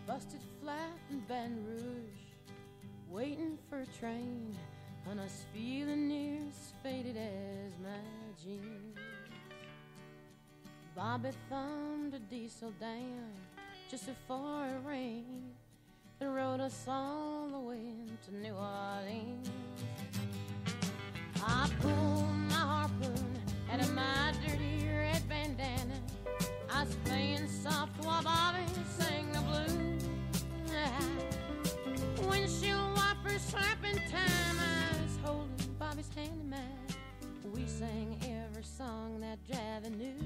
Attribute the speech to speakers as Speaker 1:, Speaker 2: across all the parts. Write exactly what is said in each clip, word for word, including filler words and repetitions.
Speaker 1: busted flat in Baton Rouge, waiting for a train, and I was feeling near as faded as my jeans. Bobby thumbed a diesel down just before it rained and rode us all the way to New Orleans. I pulled my harpoon out of my dirty red bandana. I was playing soft while Bobby sang the blues. Windshield wipers slapping time, I was holding Bobby's hand in mine. We sang every song that Javi knew.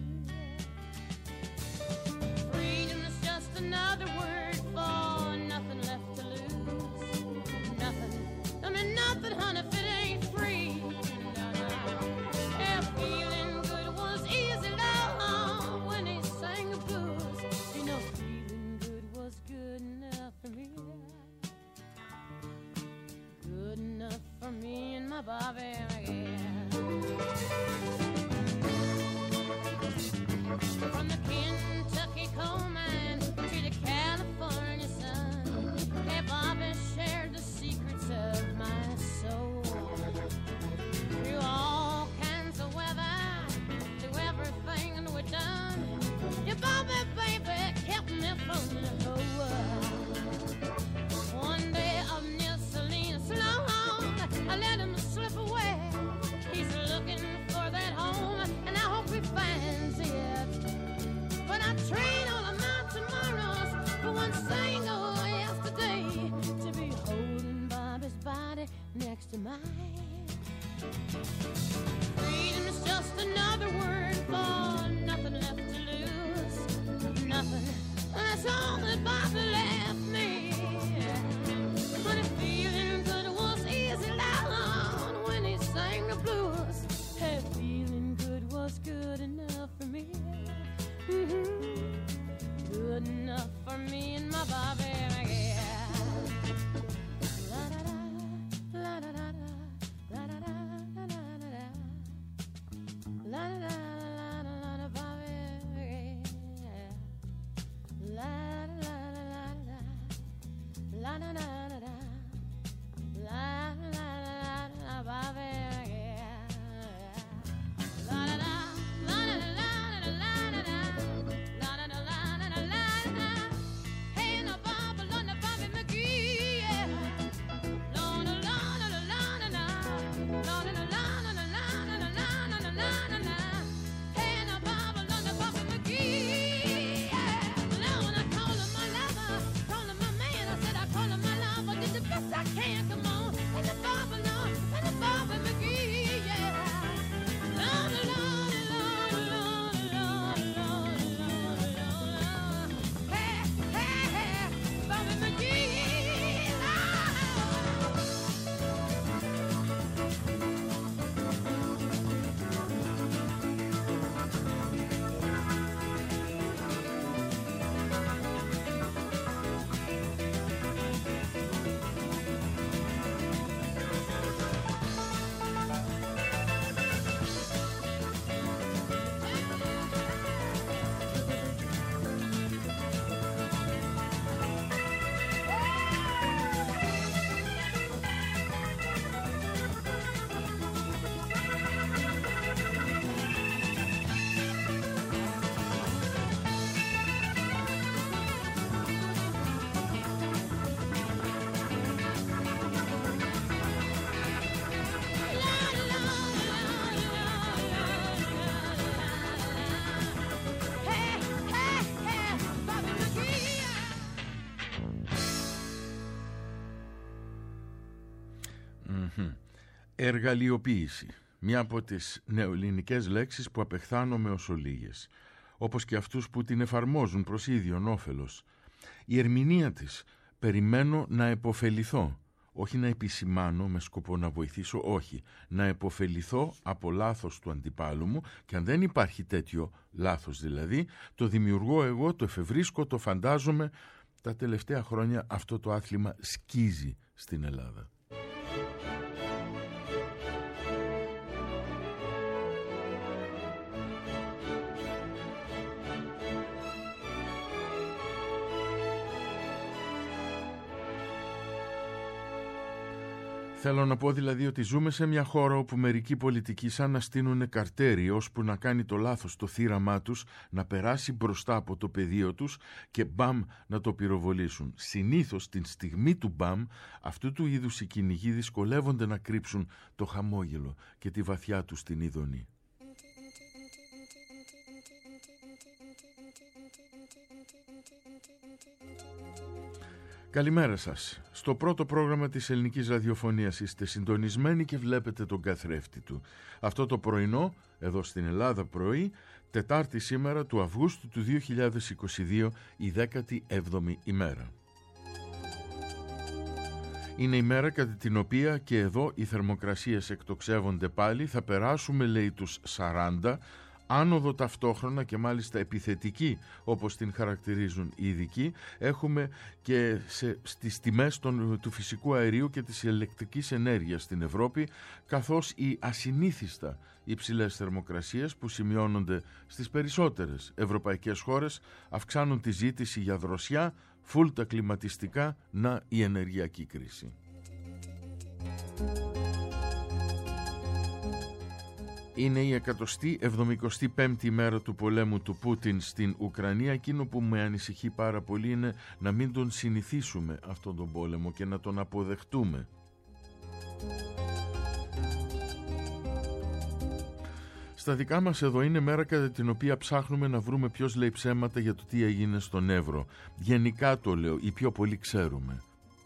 Speaker 1: Freedom's just another word for nothing left to lose. Nothing, I mean nothing, honey, if it ain't free. No, no. Yeah, feeling good was easy, love, when he sang the blues. You know, feeling good was good enough for me. Good enough for me and my Bobby, yeah. From the Kentucky coal mine to the California sun, hey, Bobby shared the secrets of my soul. Through all kinds of weather, through everything we've done, your Bobby, baby, kept me from the whole world. One day of near Salinas long, I let him slip away. He's looking for that home, and I hope he finds it. But I train all of my tomorrows for one single yesterday, to be holding Bobby's body next to mine. Freedom is just another word for nothing left to lose. Nothing, that's all that Bobby left me. But if feeling good was easy loud when he sang the blues, hey, feeling good was good enough for me. Mm-hmm. Good enough for me and my Bobby, yeah. La da da, la da da da, la da da da da da, la da da la da la da Bobby, yeah. La da la la la, la da da da da, la la la la Bobby, yeah. La da da, la da la la la la da. I can't, come on, and the Bobby, no, and the Bobby McGee, yeah. Lord, Lord, Lord, Lord, Lord, Lord, Lord, Lord. Hey, hey, hey, Bobby McGee,
Speaker 2: Εργαλειοποίηση. Μια από τις νεοελληνικές λέξεις που απεχθάνομαι ως ολίγες, όπως και αυτούς που την εφαρμόζουν προς ίδιον όφελος. Η ερμηνεία της, περιμένω να επωφεληθώ, όχι να επισημάνω με σκοπό να βοηθήσω, όχι, να επωφεληθώ από λάθος του αντιπάλου μου, και αν δεν υπάρχει τέτοιο λάθος δηλαδή, το δημιουργώ εγώ, το εφευρίσκω, το φαντάζομαι. Τα τελευταία χρόνια αυτό το άθλημα σκίζει στην Ελλάδα. Θέλω να πω δηλαδή ότι ζούμε σε μια χώρα όπου μερικοί πολιτικοί σαν να στείνουν καρτέρι ώσπου να κάνει το λάθος το θύραμά τους, να περάσει μπροστά από το πεδίο τους και μπαμ να το πυροβολήσουν. Συνήθως την στιγμή του μπαμ αυτού του είδους οι κυνηγοί δυσκολεύονται να κρύψουν το χαμόγελο και τη βαθιά τους την ειδονή. Καλημέρα σας. Στο πρώτο πρόγραμμα της ελληνικής ραδιοφωνίας είστε συντονισμένοι και βλέπετε τον καθρέφτη του. Αυτό το πρωινό, εδώ στην Ελλάδα πρωί, Τετάρτη σήμερα του Αυγούστου του δύο χιλιάδες είκοσι δύο, η δέκατη έβδομη ημέρα. Είναι η μέρα κατά την οποία και εδώ οι θερμοκρασίες εκτοξεύονται πάλι, θα περάσουμε λέει τους σαράντα, άνοδο ταυτόχρονα και μάλιστα επιθετική όπως την χαρακτηρίζουν οι ειδικοί, έχουμε και σε, στις τιμές των, του φυσικού αερίου και της ηλεκτρικής ενέργειας στην Ευρώπη, καθώς οι ασυνήθιστα υψηλές θερμοκρασίες που σημειώνονται στις περισσότερες ευρωπαϊκές χώρες αυξάνουν τη ζήτηση για δροσιά, φουλ τα κλιματιστικά, να η ενεργειακή κρίση. Είναι η εκατοστή εβδομηκοστή πέμπτη ημέρα του πολέμου του Πούτιν στην Ουκρανία. Εκείνο που με ανησυχεί πάρα πολύ είναι να μην τον συνηθίσουμε αυτόν τον πόλεμο και να τον αποδεχτούμε. Στα δικά μας εδώ είναι μέρα κατά την οποία ψάχνουμε να βρούμε ποιος λέει ψέματα για το τι έγινε στον Εύρο. Γενικά το λέω, οι πιο πολλοί ξέρουμε.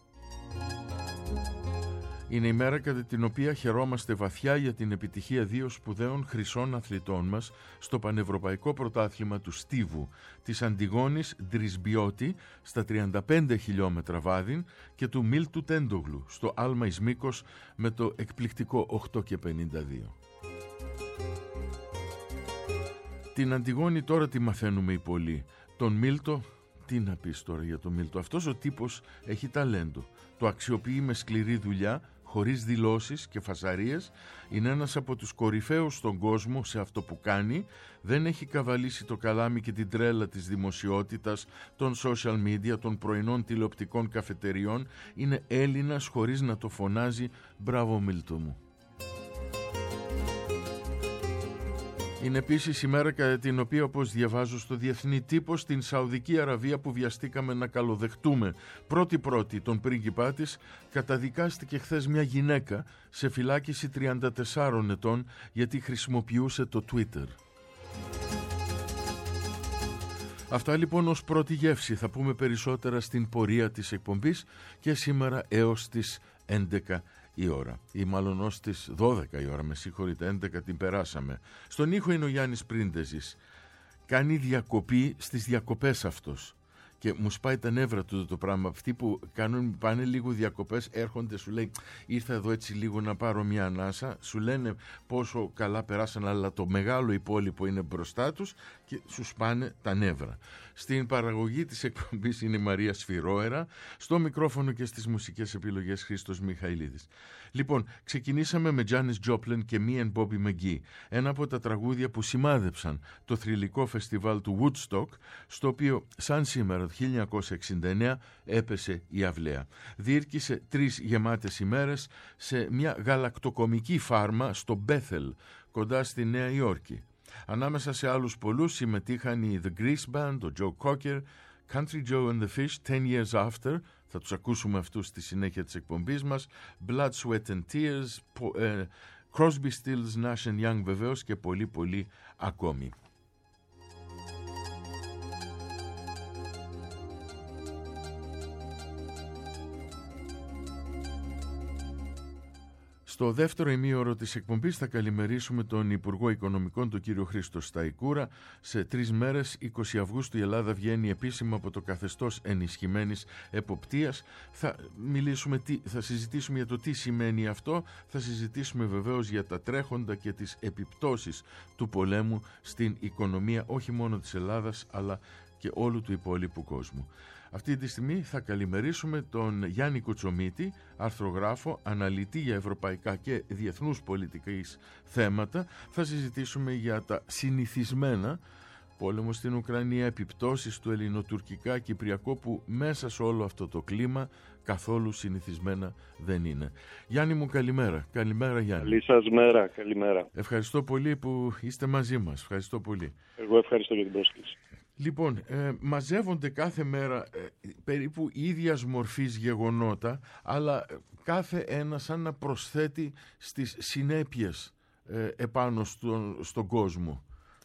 Speaker 2: Είναι η μέρα κατά την οποία χαιρόμαστε βαθιά για την επιτυχία δύο σπουδαίων χρυσών αθλητών μας στο Πανευρωπαϊκό Πρωτάθλημα του Στίβου, της Αντιγόνης Ντρισμπιώτη στα τριάντα πέντε χιλιόμετρα βάδιν και του Μίλτου Τέντογλου στο άλμα εις μήκος με το εκπληκτικό οκτώ και πενήντα δύο. Την Αντιγόνη τώρα τη μαθαίνουμε οι πολλοί. Τον Μίλτο, τι να πεις τώρα για τον Μίλτο. Αυτός ο τύπος έχει ταλέντο. Το αξιοποιεί με σκληρή δουλειά, χωρίς δηλώσεις και φασαρίες, είναι ένας από τους κορυφαίους στον κόσμο σε αυτό που κάνει, δεν έχει καβαλήσει το καλάμι και την τρέλα της δημοσιότητας, των social media, των πρωινών τηλεοπτικών καφετεριών, είναι Έλληνας χωρίς να το φωνάζει. Μπράβο Μίλτο μου. Είναι επίσης η μέρα κατά την οποία, όπως διαβάζω στο διεθνή τύπο, στην Σαουδική Αραβία που βιαστήκαμε να καλοδεχτούμε πρώτη-πρώτη τον πρίγκιπά της, καταδικάστηκε χθες μια γυναίκα σε φυλάκιση τριάντα τεσσάρων ετών γιατί χρησιμοποιούσε το Twitter. Αυτά λοιπόν ως πρώτη γεύση. Θα πούμε περισσότερα στην πορεία της εκπομπής και σήμερα έως τις έντεκα η ώρα, ή μάλλον ως τις δώδεκα η ώρα, με συγχωρείτε, έντεκα την περάσαμε. Στον ήχο είναι ο Γιάννης Πρίντεζης. Κάνει διακοπή στις διακοπές αυτός και μου σπάει τα νεύρα του το πράγμα. Αυτοί που κάνουν, πάνε λίγο διακοπές, έρχονται, σου λέει ήρθα εδώ έτσι λίγο να πάρω μια ανάσα, σου λένε πόσο καλά περάσαν, αλλά το μεγάλο υπόλοιπο είναι μπροστά τους και σου σπάνε τα νεύρα. Στην παραγωγή της εκπομπής είναι η Μαρία Σφυρόερα, στο μικρόφωνο και στις μουσικές επιλογές Χρήστος Μιχαηλίδης. Λοιπόν, ξεκινήσαμε με Janis Joplin και Me and Bobby McGee, ένα από τα τραγούδια που σημάδεψαν το θρυλικό φεστιβάλ του Woodstock, στο οποίο σαν σήμερα το χίλια εννιακόσια εξήντα εννέα έπεσε η αυλαία. Διήρκησε τρεις γεμάτες ημέρες σε μια γαλακτοκομική φάρμα στο Μπέθελ, κοντά στη Νέα Υόρκη. Ανάμεσα σε άλλους πολλούς συμμετείχαν οι The Grease Band, ο Joe Cocker, Country Joe and the Fish, Ten Years After, θα τους ακούσουμε αυτούς στη συνέχεια της εκπομπής μας, Blood, Sweat and Tears, uh, Crosby, Stills, Nash and Young βεβαίως και πολύ πολύ ακόμη. Στο δεύτερο ημίωρο της εκπομπής θα καλημερίσουμε τον Υπουργό Οικονομικών, τον κύριο Χρήστο Σταϊκούρα. Σε τρεις μέρες, είκοσι Αυγούστου, η Ελλάδα βγαίνει επίσημα από το καθεστώς ενισχυμένης εποπτείας. Θα μιλήσουμε, θα συζητήσουμε για το τι σημαίνει αυτό. Θα συζητήσουμε βεβαίως για τα τρέχοντα και τις επιπτώσεις του πολέμου στην οικονομία όχι μόνο της Ελλάδας αλλά και όλου του υπόλοιπου κόσμου. Αυτή τη στιγμή θα καλημερίσουμε τον Γιάννη Κουτσομίτη, αρθρογράφο, αναλυτή για ευρωπαϊκά και διεθνούς πολιτικής θέματα. Θα συζητήσουμε για τα συνηθισμένα πόλεμο στην Ουκρανία, επιπτώσεις του ελληνοτουρκικά κυπριακό που μέσα σε όλο αυτό το κλίμα καθόλου συνηθισμένα δεν είναι. Γιάννη μου, καλημέρα. Καλημέρα, Γιάννη.
Speaker 3: Καλή σας μέρα. Καλημέρα.
Speaker 2: Ευχαριστώ πολύ που είστε μαζί μας. Ευχαριστώ πολύ.
Speaker 3: Εγώ ευχαριστώ για την πρόσκληση.
Speaker 2: Λοιπόν, ε, μαζεύονται κάθε μέρα ε, περίπου ίδιας μορφής γεγονότα, αλλά κάθε ένα σαν να προσθέτει στις συνέπειες ε, επάνω στον, στον κόσμο.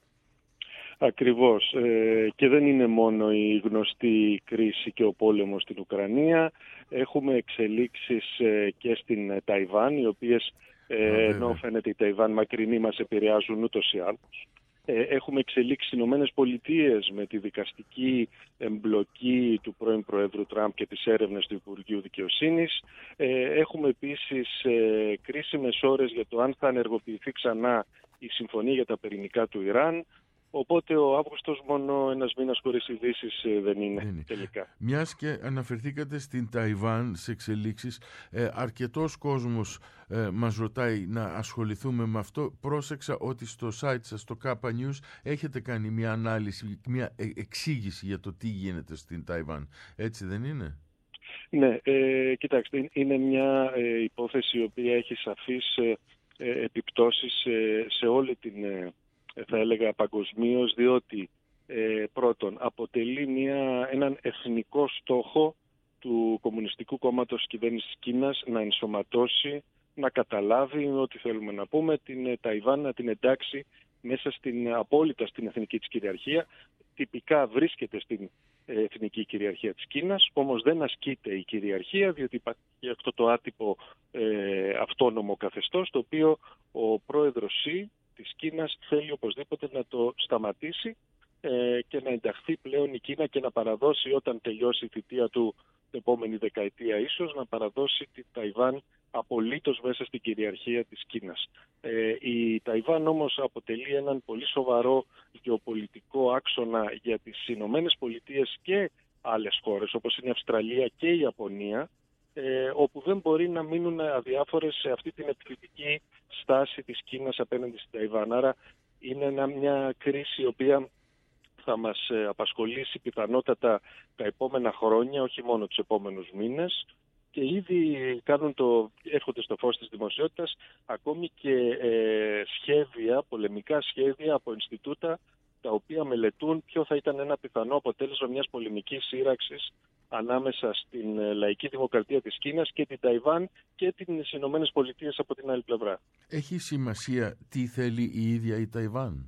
Speaker 3: Ακριβώς. Ε, και δεν είναι μόνο η γνωστή κρίση και ο πόλεμος στην Ουκρανία. Έχουμε εξελίξεις ε, και στην Ταϊβάν, οι οποίες, ε, ενώ φαίνεται η Ταϊβάν μακρινή, μας επηρεάζουν ούτως ή άλλως. Έχουμε εξελίξει στις Ηνωμένες Πολιτείες με τη δικαστική εμπλοκή του πρώην Προέδρου Τραμπ και τις έρευνες του Υπουργείου Δικαιοσύνης. Έχουμε επίσης κρίσιμες ώρες για το αν θα ενεργοποιηθεί ξανά η συμφωνία για τα πυρηνικά του Ιράν. Οπότε ο Αύγουστος μόνο ένας μήνας χωρίς ειδήσεις δεν είναι, είναι τελικά.
Speaker 2: Μιας και αναφερθήκατε στην Ταϊβάν σε εξελίξεις, ε, αρκετός κόσμος ε, μας ρωτάει να ασχοληθούμε με αυτό. Πρόσεξα ότι στο site σας, στο Kappa News, έχετε κάνει μια ανάλυση, μια εξήγηση για το τι γίνεται στην Ταϊβάν. Έτσι δεν είναι?
Speaker 3: Ναι, ε, κοιτάξτε, είναι μια ε, υπόθεση η οποία έχει σαφείς ε, ε, επιπτώσεις ε, σε όλη την... Ε, θα έλεγα παγκοσμίως, διότι ε, πρώτον αποτελεί μια, έναν εθνικό στόχο του Κομμουνιστικού Κόμματος της Κυβέρνησης της Κίνας να ενσωματώσει, να καταλάβει ό,τι θέλουμε να πούμε, την Ταϊβάν, να την εντάξει μέσα στην, απόλυτα στην εθνική της κυριαρχία. Τυπικά βρίσκεται στην εθνική κυριαρχία της Κίνας, όμως δεν ασκείται η κυριαρχία, διότι υπάρχει αυτό το άτυπο ε, αυτόνομο καθεστώς, το οποίο ο πρόεδρος Σι της Κίνας θέλει οπωσδήποτε να το σταματήσει ε, και να ενταχθεί πλέον η Κίνα και να παραδώσει, όταν τελειώσει η θητεία του την επόμενη δεκαετία ίσως, να παραδώσει τη Ταϊβάν απολύτως μέσα στην κυριαρχία της Κίνας. Ε, η Ταϊβάν όμως αποτελεί έναν πολύ σοβαρό γεωπολιτικό άξονα για τις Ηνωμένες Πολιτείες και άλλες χώρες όπως είναι η Αυστραλία και η Ιαπωνία, Ε, όπου δεν μπορεί να μείνουν αδιάφορες σε αυτή την επιθετική στάση της Κίνας απέναντι στην Ταϊβάν. Άρα είναι ένα, μια κρίση η οποία θα μας ε, απασχολήσει πιθανότατα τα επόμενα χρόνια, όχι μόνο τους επόμενους μήνες, και ήδη κάνουν το, έρχονται στο φως της δημοσιότητας ακόμη και ε, σχέδια, πολεμικά σχέδια από Ινστιτούτα, τα οποία μελετούν ποιο θα ήταν ένα πιθανό αποτέλεσμα μιας πολεμικής σύραξης ανάμεσα στην λαϊκή δημοκρατία της Κίνας και την Ταϊβάν και τις Ηνωμένες Πολιτείες από την άλλη πλευρά.
Speaker 2: Έχει σημασία τι θέλει η ίδια η Ταϊβάν?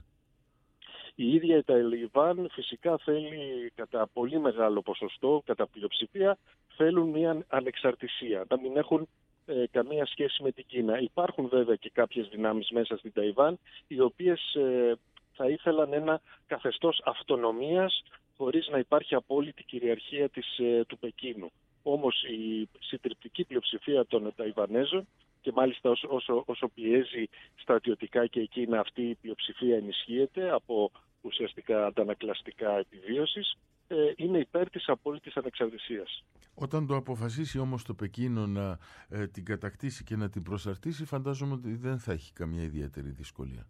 Speaker 3: Η ίδια η Ταϊβάν φυσικά θέλει κατά πολύ μεγάλο ποσοστό, κατά πλειοψηφία, θέλουν μια ανεξαρτησία, να μην έχουν ε, καμία σχέση με την Κίνα. Υπάρχουν βέβαια και κάποιες δυνάμεις μέσα στην Ταϊβάν, οι οποίες ε, θα ήθελαν ένα καθεστώς αυτονομίας χωρίς να υπάρχει απόλυτη κυριαρχία της, ε, του Πεκίνου. Όμως η συντριπτική πλειοψηφία των Ταϊβανέζων, και μάλιστα όσο, όσο, όσο πιέζει στρατιωτικά και η Κίνα, αυτή η πλειοψηφία ενισχύεται από ουσιαστικά αντανακλαστικά επιβίωσης, ε, είναι υπέρ της απόλυτης ανεξαρτησίας.
Speaker 2: Όταν το αποφασίσει όμως το Πεκίνο να ε, την κατακτήσει και να την προσαρτήσει, φαντάζομαι ότι δεν θα έχει καμία ιδιαίτερη δυσκολία.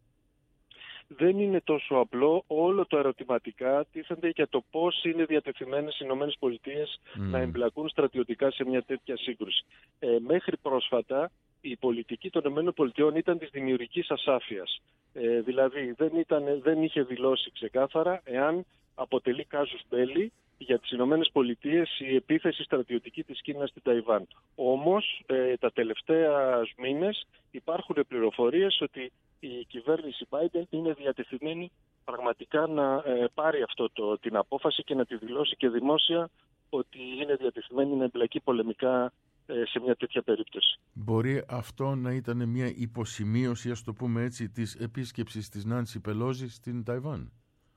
Speaker 3: Δεν είναι τόσο απλό. Όλο το ερωτηματικά τίθενται για το πώς είναι διατεθειμένες οι Ηνωμένες Πολιτείες mm. να εμπλακούν στρατιωτικά σε μια τέτοια σύγκρουση. Ε, μέχρι πρόσφατα η πολιτική των Ηνωμένων Πολιτειών ήταν της δημιουργικής ασάφειας. Ε, δηλαδή δεν, ήταν, δεν είχε δηλώσει ξεκάθαρα εάν αποτελεί κάζους μπέλι για τις Ηνωμένες Πολιτείες η επίθεση στρατιωτική της Κίνας στην Ταϊβάν. Όμως ε, τα τελευταία μήνες υπάρχουν πληροφορίες ότι η κυβέρνηση Biden είναι διατεθειμένη πραγματικά να ε, πάρει αυτό το, την απόφαση και να τη δηλώσει και δημόσια ότι είναι διατεθειμένη να εμπλακεί πολεμικά ε, σε μια τέτοια περίπτωση.
Speaker 2: Μπορεί αυτό να ήταν μια υποσημείωση, ας το πούμε έτσι, της επίσκεψης της Νάνση Πελόζη στην Ταϊβάν?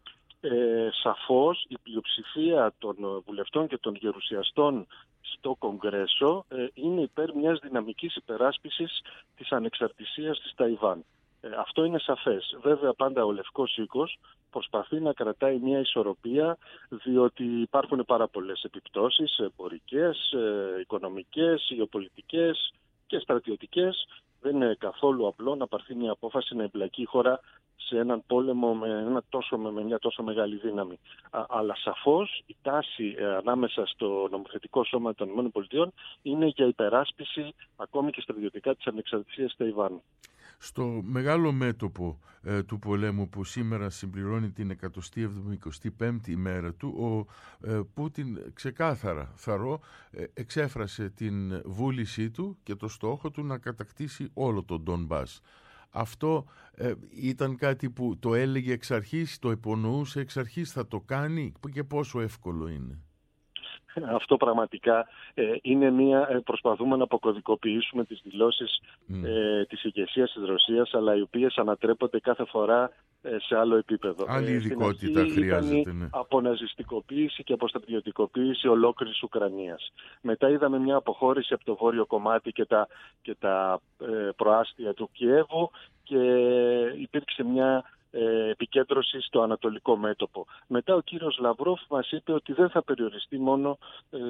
Speaker 3: Ε, σαφώς η πλειοψηφία των βουλευτών και των γερουσιαστών στο Κογκρέσο ε, είναι υπέρ μιας δυναμικής υπεράσπισης της ανεξαρτησίας της Ταϊβάν. Ε, αυτό είναι σαφές. Βέβαια πάντα ο Λευκός Οίκος προσπαθεί να κρατάει μια ισορροπία, διότι υπάρχουν πάρα πολλές επιπτώσεις εμπορικές, ε, οικονομικές, γεωπολιτικές και στρατιωτικές Δεν είναι καθόλου απλό να πάρθει μια απόφαση να εμπλακεί η χώρα σε έναν πόλεμο με, ένα τόσο, με μια τόσο μεγάλη δύναμη. Α, αλλά σαφώς η τάση ε, ανάμεσα στο νομοθετικό σώμα των ΗΠΑ είναι για υπεράσπιση ακόμη και στρατιωτικά της ανεξαρτησίας Ταϊβάν.
Speaker 2: Στο μεγάλο μέτωπο ε, του πολέμου που σήμερα συμπληρώνει την εκατοστή εβδομηκοστή πέμπτη ημέρα του, ο ε, Πούτιν ξεκάθαρα θαρώ ε, εξέφρασε την βούλησή του και το στόχο του να κατακτήσει όλο τον Ντονμπάς. Αυτό ε, ήταν κάτι που το έλεγε εξ αρχής, το υπονοούσε εξ αρχής, θα το κάνει και πόσο εύκολο είναι?
Speaker 3: Αυτό πραγματικά ε, είναι μια, ε, προσπαθούμε να αποκωδικοποιήσουμε τις δηλώσεις mm. ε, της ηγεσίας της Ρωσίας, αλλά οι οποίες ανατρέπονται κάθε φορά ε, σε άλλο επίπεδο.
Speaker 2: Άλλη ειδικότητα ε, χρειάζεται. Ναι.
Speaker 3: Αποναζιστικοποίηση και αποστρατιωτικοποίηση ολόκληρης Ουκρανίας. Μετά είδαμε μια αποχώρηση από το βόρειο κομμάτι και τα, και τα ε, προάστια του Κιέβου και υπήρξε μια επικέντρωση στο ανατολικό μέτωπο. Μετά ο κύριος Λαυρόφ μας είπε ότι δεν θα περιοριστεί μόνο ε,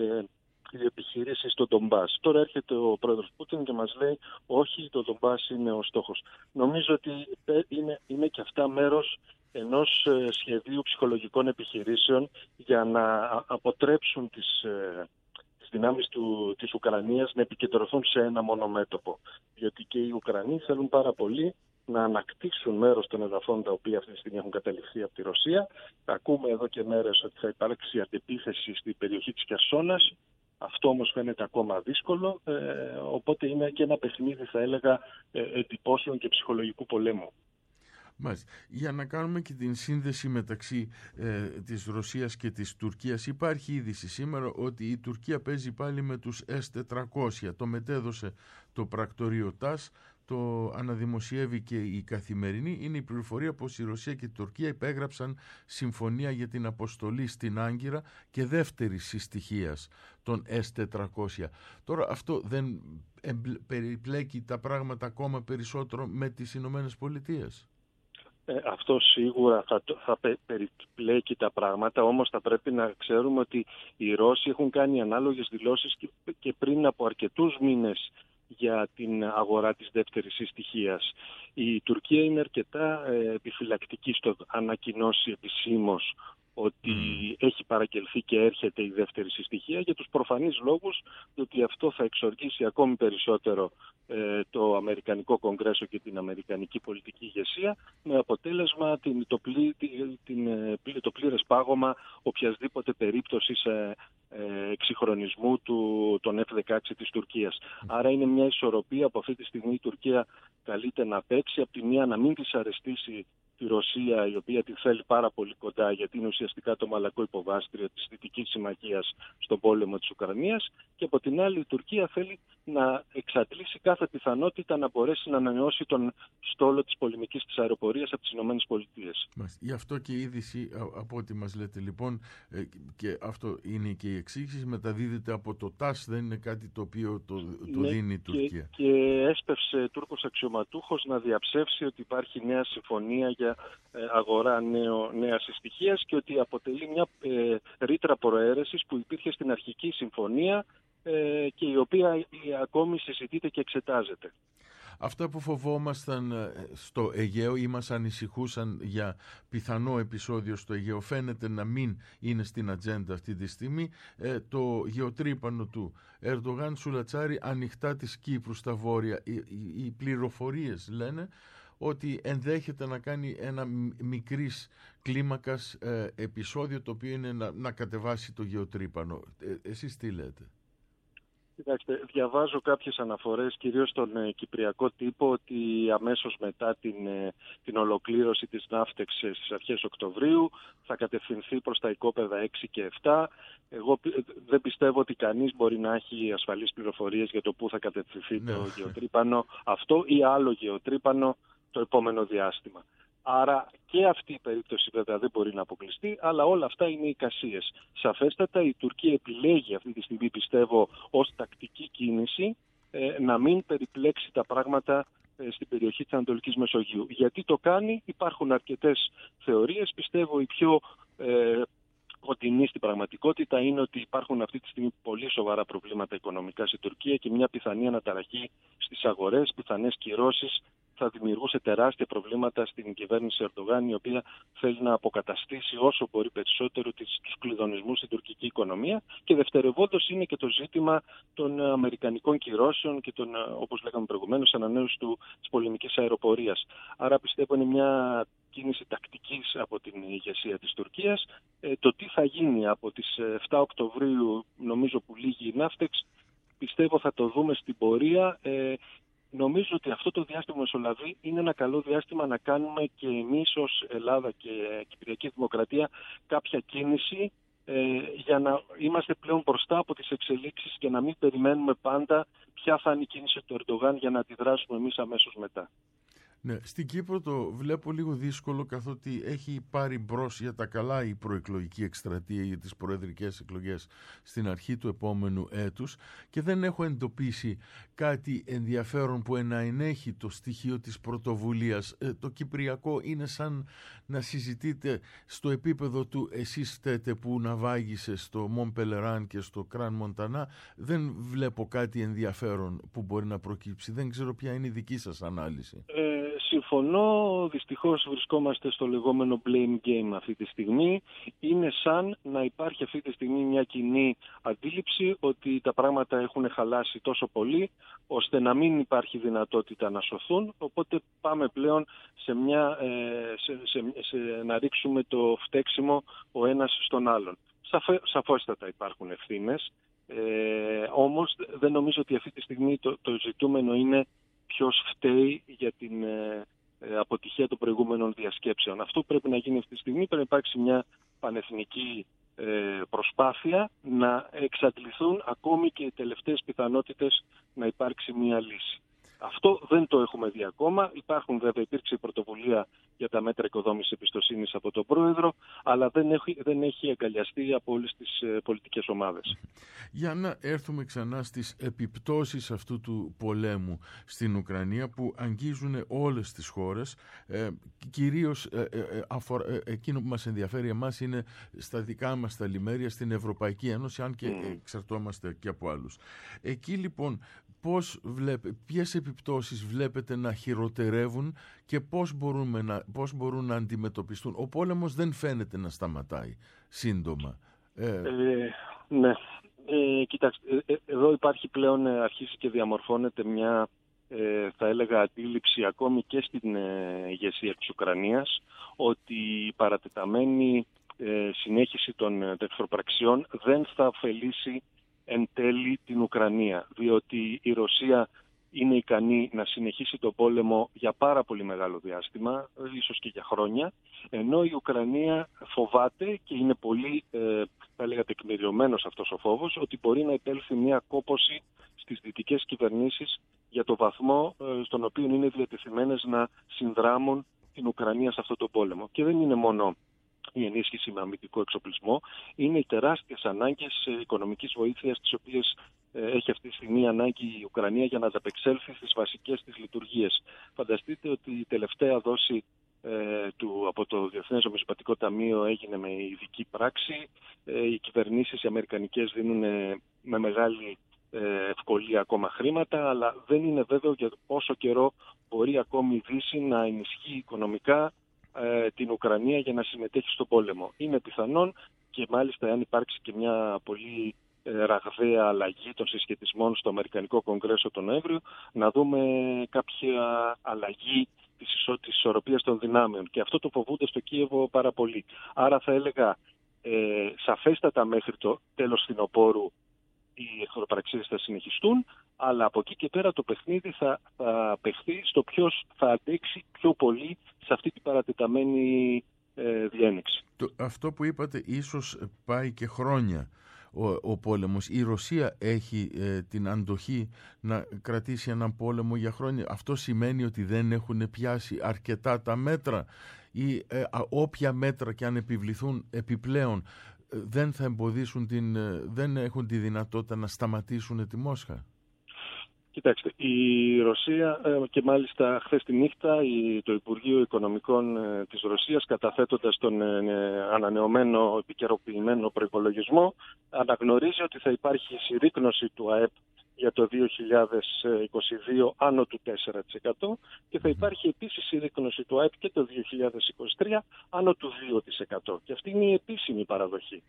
Speaker 3: η επιχείρηση στο Ντονμπάς. Τώρα έρχεται ο πρόεδρος Πούτιν και μας λέει όχι, το Ντονμπάς είναι ο στόχος. Νομίζω ότι είναι, είναι και αυτά μέρος ενός ε, σχεδίου ψυχολογικών επιχειρήσεων για να αποτρέψουν τις ε, δυνάμεις του, της Ουκρανίας να επικεντρωθούν σε ένα μόνο μέτωπο. Διότι και οι Ουκρανοί θέλουν πάρα πολύ να ανακτήσουν μέρος των εδαφών τα οποία αυτή τη στιγμή έχουν καταληφθεί από τη Ρωσία. Ακούμε εδώ και μέρες ότι θα υπάρξει αντεπίθεση στην περιοχή της Χερσόνας. Αυτό όμως φαίνεται ακόμα δύσκολο, ε, οπότε είναι και ένα παιχνίδι, θα έλεγα, ε, εντυπώσεων και ψυχολογικού πολέμου.
Speaker 2: Μάλιστα. Για να κάνουμε και την σύνδεση μεταξύ ε, της Ρωσίας και της Τουρκίας, υπάρχει είδηση σήμερα ότι η Τουρκία παίζει πάλι με τους ες τετρακόσια. Το μετέδωσε το πρακτορείο ΤΑΣ, το αναδημοσιεύει και η Καθημερινή. Είναι η πληροφορία πως η Ρωσία και η Τουρκία υπέγραψαν συμφωνία για την αποστολή στην Άγκυρα και δεύτερης συστοιχίας των ες τετρακόσια. Τώρα αυτό δεν περιπλέκει τα πράγματα ακόμα περισσότερο με τις Ηνωμένες Πολιτείες?
Speaker 3: Ε, αυτό σίγουρα θα, θα περιπλέκει τα πράγματα, όμως θα πρέπει να ξέρουμε ότι οι Ρώσοι έχουν κάνει ανάλογες δηλώσεις και, και πριν από αρκετούς μήνες για την αγορά της δεύτερης συστοιχίας. Η Τουρκία είναι αρκετά ε, επιφυλακτική στο ανακοινώσει επισήμως ότι mm. έχει παραγγελθεί και έρχεται η δεύτερη συστοιχία για τους προφανείς λόγους ότι αυτό θα εξοργήσει ακόμη περισσότερο ε, το Αμερικανικό Κογκρέσο και την Αμερικανική πολιτική ηγεσία, με αποτέλεσμα την, το, πλή, την, το πλήρες πάγωμα οποιασδήποτε περίπτωσης ε, ε, εξυγχρονισμού του, των εφ δεκαέξι της Τουρκίας. Mm. Άρα είναι μια ισορροπία που αυτή τη στιγμή η Τουρκία καλείται να παίξει, από τη μία να μην της αρεστήσει τη Ρωσία, η οποία τη θέλει πάρα πολύ κοντά, γιατί είναι ουσιαστικά το μαλακό υποβάστριο της Δυτικής Συμμαχίας στον πόλεμο της Ουκρανίας, και από την άλλη η Τουρκία θέλει να εξαντλήσει κάθε πιθανότητα να μπορέσει να ανανεώσει τον στόλο της πολεμικής της αεροπορίας από τις Ηνωμένες Πολιτείες.
Speaker 2: Γι' αυτό και η είδηση, από ό,τι μας λέτε λοιπόν, και αυτό είναι και η εξήγηση, μεταδίδεται από το ΤΑΣ, δεν είναι κάτι το οποίο το, το ναι, δίνει η Τουρκία.
Speaker 3: Και, και έσπευσε Τούρκος αξιωματούχος να διαψεύσει ότι υπάρχει νέα συμφωνία για αγορά νέο, νέας συστοιχίας και ότι αποτελεί μια ε, ρήτρα προαίρεσης που υπήρχε στην αρχική συμφωνία ε, και η οποία ακόμη συζητείται και εξετάζεται.
Speaker 2: Αυτά που φοβόμασταν στο Αιγαίο ή μας ανησυχούσαν για πιθανό επεισόδιο στο Αιγαίο φαίνεται να μην είναι στην ατζέντα αυτή τη στιγμή. Ε, το γεωτρύπανο του Ερντογάν σουλατσάρει ανοιχτά της Κύπρου στα βόρεια. Οι, οι, οι πληροφορίες λένε ότι ενδέχεται να κάνει ένα μικρής κλίμακας ε, επεισόδιο, το οποίο είναι να, να κατεβάσει το γεωτρύπανο. Ε, εσείς τι λέτε?
Speaker 3: Κοιτάξτε, διαβάζω κάποιες αναφορές, κυρίως στον ε, κυπριακό τύπο, ότι αμέσως μετά την, ε, την ολοκλήρωση της ναύτεξ ε, στις αρχές Οκτωβρίου θα κατευθυνθεί προς τα οικόπεδα έξι και επτά. Εγώ ε, δεν πιστεύω ότι κανείς μπορεί να έχει ασφαλείς πληροφορίες για το πού θα κατευθυνθεί ναι. το γεωτρύπανο αυτό ή άλλο γεωτρύπανο το επόμενο διάστημα. Άρα και αυτή η περίπτωση βέβαια δεν μπορεί να αποκλειστεί, αλλά όλα αυτά είναι εικασίες. Σαφέστατα η Τουρκία επιλέγει αυτή τη στιγμή, πιστεύω, ως τακτική κίνηση ε, να μην περιπλέξει τα πράγματα ε, στην περιοχή της Ανατολικής Μεσογείου. Γιατί το κάνει? Υπάρχουν αρκετές θεωρίες. Πιστεύω η πιο ε, κοντινή στην πραγματικότητα είναι ότι υπάρχουν αυτή τη στιγμή πολύ σοβαρά προβλήματα οικονομικά στην Τουρκία και μια πιθανή αναταραχή στις αγορές, πιθανές κυρώσεις θα δημιουργούσε τεράστια προβλήματα στην κυβέρνηση Ερντογάν, η οποία θέλει να αποκαταστήσει όσο μπορεί περισσότερο τους κλειδονισμούς στην τουρκική οικονομία. Και δευτερευόντως είναι και το ζήτημα των αμερικανικών κυρώσεων και των, όπως λέγαμε προηγουμένως, ανανέωσης της πολεμικής αεροπορίας. Άρα πιστεύω είναι μια κίνηση τακτικής από την ηγεσία της Τουρκίας. Ε, το τι θα γίνει από τις εφτά Οκτωβρίου, νομίζω που λύγει η Ναύτεξ, πιστεύω θα το δούμε στην πορεία. Ε, Νομίζω ότι αυτό το διάστημα μεσολαβεί είναι ένα καλό διάστημα να κάνουμε και εμείς ως Ελλάδα και Κυπριακή Δημοκρατία κάποια κίνηση ε, για να είμαστε πλέον μπροστά από τις εξελίξεις και να μην περιμένουμε πάντα ποια θα είναι η κίνηση του Ερντογάν για να αντιδράσουμε εμείς αμέσως μετά.
Speaker 2: Ναι, στην Κύπρο το βλέπω λίγο δύσκολο, καθότι έχει πάρει μπρος για τα καλά η προεκλογική εκστρατεία για τις προεδρικές εκλογές στην αρχή του επόμενου έτους και δεν έχω εντοπίσει κάτι ενδιαφέρον που να ενέχει το στοιχείο της πρωτοβουλίας. Ε, το κυπριακό είναι σαν να συζητείτε στο επίπεδο του εσείς φταίτε που ναυάγησε στο Μον Πελεράν και στο Κραν Μοντανά. Δεν βλέπω κάτι ενδιαφέρον που μπορεί να προκύψει. Δεν ξέρω ποια είναι η δική σας ανάλυση.
Speaker 3: Ε... Συμφωνώ, δυστυχώς βρισκόμαστε στο λεγόμενο blame game αυτή τη στιγμή. Είναι σαν να υπάρχει αυτή τη στιγμή μια κοινή αντίληψη ότι τα πράγματα έχουν χαλάσει τόσο πολύ ώστε να μην υπάρχει δυνατότητα να σωθούν. Οπότε πάμε πλέον σε μια, σε, σε, σε, να ρίξουμε το φταίξιμο ο ένας στον άλλον. Σαφέ, σαφώστατα υπάρχουν ευθύνες, ε, όμως δεν νομίζω ότι αυτή τη στιγμή το, το ζητούμενο είναι ποιος φταίει για την ε, ε, αποτυχία των προηγούμενων διασκέψεων. Αυτό που πρέπει να γίνει αυτή τη στιγμή, πρέπει να υπάρξει μια πανεθνική ε, προσπάθεια να εξαντληθούν ακόμη και οι τελευταίες πιθανότητες να υπάρξει μια λύση. Αυτό δεν το έχουμε δει ακόμα. Υπάρχουν βέβαια, υπήρξε η πρωτοβουλία για τα μέτρα οικοδόμησης εμπιστοσύνης από τον Πρόεδρο, αλλά δεν έχει, δεν έχει αγκαλιαστεί από όλες τις ε, πολιτικές ομάδες.
Speaker 2: Για να έρθουμε ξανά στις επιπτώσεις αυτού του πολέμου στην Ουκρανία που αγγίζουν όλες τις χώρες, ε, κυρίως ε, ε, αφορά, ε, εκείνο που μας ενδιαφέρει εμάς είναι στα δικά μας τα λιμέρια στην Ευρωπαϊκή Ένωση, αν και mm. εξαρτώμαστε και από άλλους. Εκεί λοιπόν πώς βλέπε, ποιες επιπτώσεις βλέπετε να χειροτερεύουν και πώς, μπορούμε να, πώς μπορούν να αντιμετωπιστούν. Ο πόλεμος δεν φαίνεται να σταματάει σύντομα. Ε... Ε,
Speaker 3: ναι. Ε, κοιτάξτε, ε, εδώ υπάρχει πλέον, ε, αρχίσει και διαμορφώνεται μια, ε, θα έλεγα, αντίληψη ακόμη και στην ε, ηγεσία της Ουκρανίας ότι η παρατεταμένη ε, συνέχιση των εχθροπραξιών δεν θα ωφελήσει εν τέλει την Ουκρανία, διότι η Ρωσία είναι ικανή να συνεχίσει τον πόλεμο για πάρα πολύ μεγάλο διάστημα, ίσως και για χρόνια, ενώ η Ουκρανία φοβάται και είναι πολύ, ε, θα έλεγα, τεκμηριωμένος αυτός ο φόβος, ότι μπορεί να επέλθει μια κόπωση στις δυτικές κυβερνήσεις για το βαθμό ε, στον οποίο είναι διατεθειμένες να συνδράμουν την Ουκρανία σε αυτόν τον πόλεμο. Και δεν είναι μόνο η ενίσχυση με αμυντικό εξοπλισμό, είναι οι τεράστιες ανάγκες οικονομικής βοήθειας τις οποίες έχει αυτή τη στιγμή ανάγκη η Ουκρανία για να ανταπεξέλθει στις βασικές της λειτουργίες. Φανταστείτε ότι η τελευταία δόση ε, του, από το Διεθνές Νομισματικό Ταμείο έγινε με ειδική πράξη. Ε, οι κυβερνήσεις οι αμερικανικές δίνουν ε, με μεγάλη ε, ευκολία ακόμα χρήματα, αλλά δεν είναι βέβαιο για πόσο καιρό μπορεί ακόμη η Δύση να ενισχύει οικονομικά την Ουκρανία για να συμμετέχει στον πόλεμο. Είναι πιθανόν και μάλιστα αν υπάρξει και μια πολύ ραγδαία αλλαγή των συσχετισμών στο Αμερικανικό Κογκρέσο τον Νοέμβριο, να δούμε κάποια αλλαγή της, ισο... της ισορροπίας των δυνάμεων. Και αυτό το φοβούνται στο Κίεβο πάρα πολύ. Άρα θα έλεγα ε, σαφέστατα μέχρι το τέλος φθινοπόρου οι εχθροπραξίες θα συνεχιστούν, αλλά από εκεί και πέρα το παιχνίδι θα, θα παιχθεί στο ποιος θα αντέξει πιο πολύ σε αυτή την παρατεταμένη ε, διένεξη.
Speaker 2: Το, αυτό που είπατε ίσως πάει και χρόνια ο, ο πόλεμος. Η Ρωσία έχει ε, την αντοχή να κρατήσει έναν πόλεμο για χρόνια. Αυτό σημαίνει ότι δεν έχουν πιάσει αρκετά τα μέτρα ή ε, α, όποια μέτρα και αν επιβληθούν επιπλέον δεν θα εμποδίσουν την, δεν έχουν τη δυνατότητα να σταματήσουν τη Μόσχα.
Speaker 3: Κοιτάξτε, η Ρωσία και μάλιστα χθες τη νύχτα το Υπουργείο Οικονομικών της Ρωσίας, καταθέτοντας τον ανανεωμένο επικαιροποιημένο προϋπολογισμό, αναγνωρίζει ότι θα υπάρχει συρρίκνωση του ΑΕΠ για το δύο χιλιάδες είκοσι δύο άνω του τέσσερα τοις εκατό και θα υπάρχει επίσης συρρίκνωση του ΑΕΠ και το δύο χιλιάδες είκοσι τρία άνω του δύο τοις εκατό. Και αυτή είναι η επίσημη παραδοχή.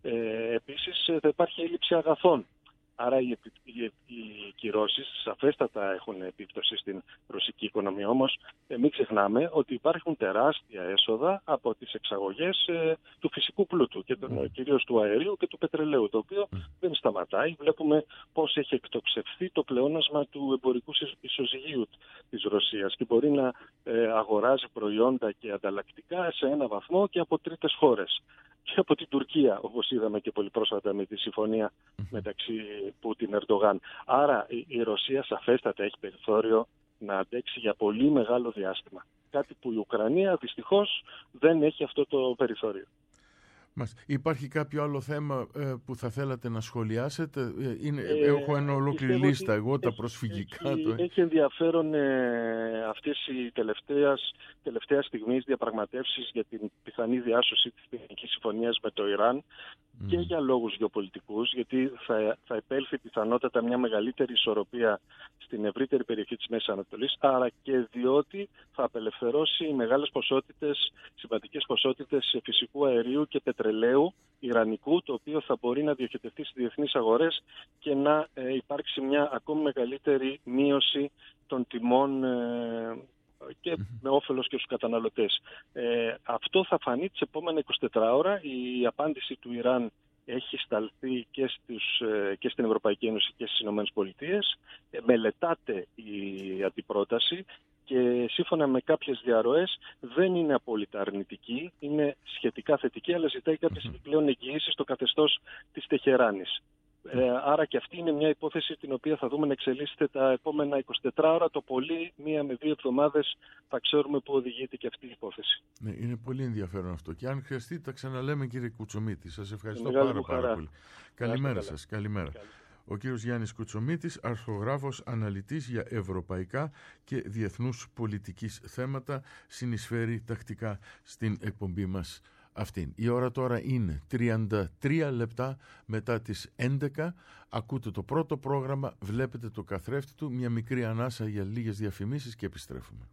Speaker 3: Ε, επίσης θα υπάρχει έλλειψη αγαθών. Άρα οι, οι, οι κυρώσεις σαφέστατα έχουν επίπτωση στην ρωσική οικονομία. Όμως ε, μην ξεχνάμε ότι υπάρχουν τεράστια έσοδα από τις εξαγωγές ε, του φυσικού πλούτου και τον, mm. κυρίως του αερίου και του πετρελαίου, το οποίο mm. δεν σταματάει. Βλέπουμε πώς έχει εκτοξευθεί το πλεόνασμα του εμπορικού ισοζυγίου της Ρωσίας και μπορεί να ε, αγοράζει προϊόντα και ανταλλακτικά σε ένα βαθμό και από τρίτες χώρες. Και από την Τουρκία, όπως είδαμε και πολύ πρόσφατα με τη συμφωνία μεταξύ Πούτιν-Ερντογάν. Άρα η Ρωσία σαφέστατα έχει περιθώριο να αντέξει για πολύ μεγάλο διάστημα. Κάτι που η Ουκρανία δυστυχώς δεν έχει αυτό το περιθώριο.
Speaker 2: Μας. Υπάρχει κάποιο άλλο θέμα ε, που θα θέλατε να σχολιάσετε? Ε, είναι, ε, έχω ένα ολόκληρη λίστα, εγώ τα προσφυγικά.
Speaker 3: Έχει,
Speaker 2: το...
Speaker 3: έχει ενδιαφέρον ε, αυτές οι τελευταίες, τελευταία στιγμής διαπραγματεύσεις για την πιθανή διάσωση της πυρηνικής συμφωνίας με το Ιράν mm. και για λόγους γεωπολιτικούς, γιατί θα, θα επέλθει πιθανότατα μια μεγαλύτερη ισορροπία στην ευρύτερη περιοχή της Μέσης Ανατολής, αλλά και διότι θα απελευθερώσει μεγάλες ποσότητες, σημαντικές ποσότητες φυσικού αερίου και πετρελαίου ιρανικού, το οποίο θα μπορεί να διοχετευτεί στις διεθνείς αγορές και να ε, υπάρξει μια ακόμη μεγαλύτερη μείωση των τιμών ε, και με όφελος και στους καταναλωτές. Ε, αυτό θα φανεί τις επόμενα εικοσιτέσσερις ώρα. Η απάντηση του Ιράν έχει σταλθεί και, στους, και στην Ευρωπαϊκή Ένωση και στις Ηνωμένες Πολιτείες. Ε, μελετάται η αντιπρόταση και σύμφωνα με κάποιες διαρροές δεν είναι απόλυτα αρνητική, είναι σχετικά θετική, αλλά ζητάει κάποιες επιπλέον εγγυήσεις στο καθεστώς της Τεχεράνης. Ε, άρα και αυτή είναι μια υπόθεση την οποία θα δούμε να εξελίσσεται τα επόμενα εικοσιτέσσερις ώρα, το πολύ μία με δύο εβδομάδες θα ξέρουμε πού οδηγείται και αυτή η υπόθεση.
Speaker 2: Ναι, είναι πολύ ενδιαφέρον αυτό και αν χρειαστεί τα ξαναλέμε, κύριε Κουτσομίτη. Σας ευχαριστώ πάρα, πάρα πολύ. Καλημέρα σας. Καλημέρα. Καλή. Ο κύριος Γιάννης Κουτσομίτης, αρχογράφος, αναλυτής για ευρωπαϊκά και διεθνούς πολιτικής θέματα, συνεισφέρει τακτικά στην εκπομπή μας αυτήν. Η ώρα τώρα είναι τριάντα τρία λεπτά μετά τις έντεκα. Ακούτε το πρώτο πρόγραμμα, βλέπετε το καθρέφτη του, μια μικρή ανάσα για λίγες διαφημίσεις και επιστρέφουμε.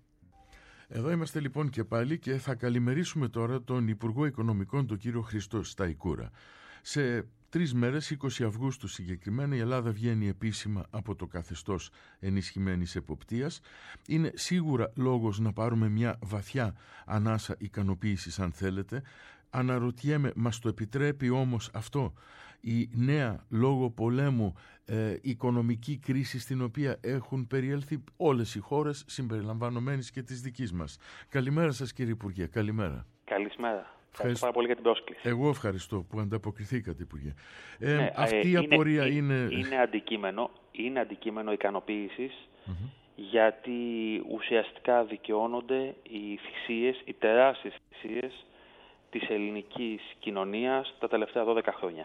Speaker 2: Εδώ είμαστε λοιπόν και πάλι και θα καλημερίσουμε τώρα τον Υπουργό Οικονομικών, τον κύριο Χριστό Σταϊκούρα. Σε τρεις μέρες, είκοσι Αυγούστου συγκεκριμένα, η Ελλάδα βγαίνει επίσημα από το καθεστώς ενισχυμένης εποπτείας. Είναι σίγουρα λόγος να πάρουμε μια βαθιά ανάσα ικανοποίησης, αν θέλετε. Αναρωτιέμαι, μας το επιτρέπει όμως αυτό η νέα λόγω πολέμου ε, οικονομική κρίση στην οποία έχουν περιέλθει όλες οι χώρες συμπεριλαμβανομένης και της δικής μας? Καλημέρα σας, κύριε Υπουργέ. Καλημέρα.
Speaker 4: Καλησμέρα. Ευχαριστώ πάρα πολύ για την πρόσκληση.
Speaker 2: Εγώ ευχαριστώ που ανταποκριθήκατε, Υπουργέ. Ε,
Speaker 4: ναι,
Speaker 2: αυτή η
Speaker 4: είναι,
Speaker 2: απορία
Speaker 4: είναι...
Speaker 2: είναι...
Speaker 4: Είναι αντικείμενο, είναι αντικείμενο ικανοποίησης,
Speaker 2: mm-hmm.
Speaker 4: γιατί ουσιαστικά δικαιώνονται οι θυσίες, οι τεράστιες θυσίες της ελληνικής κοινωνίας τα τελευταία δώδεκα χρόνια.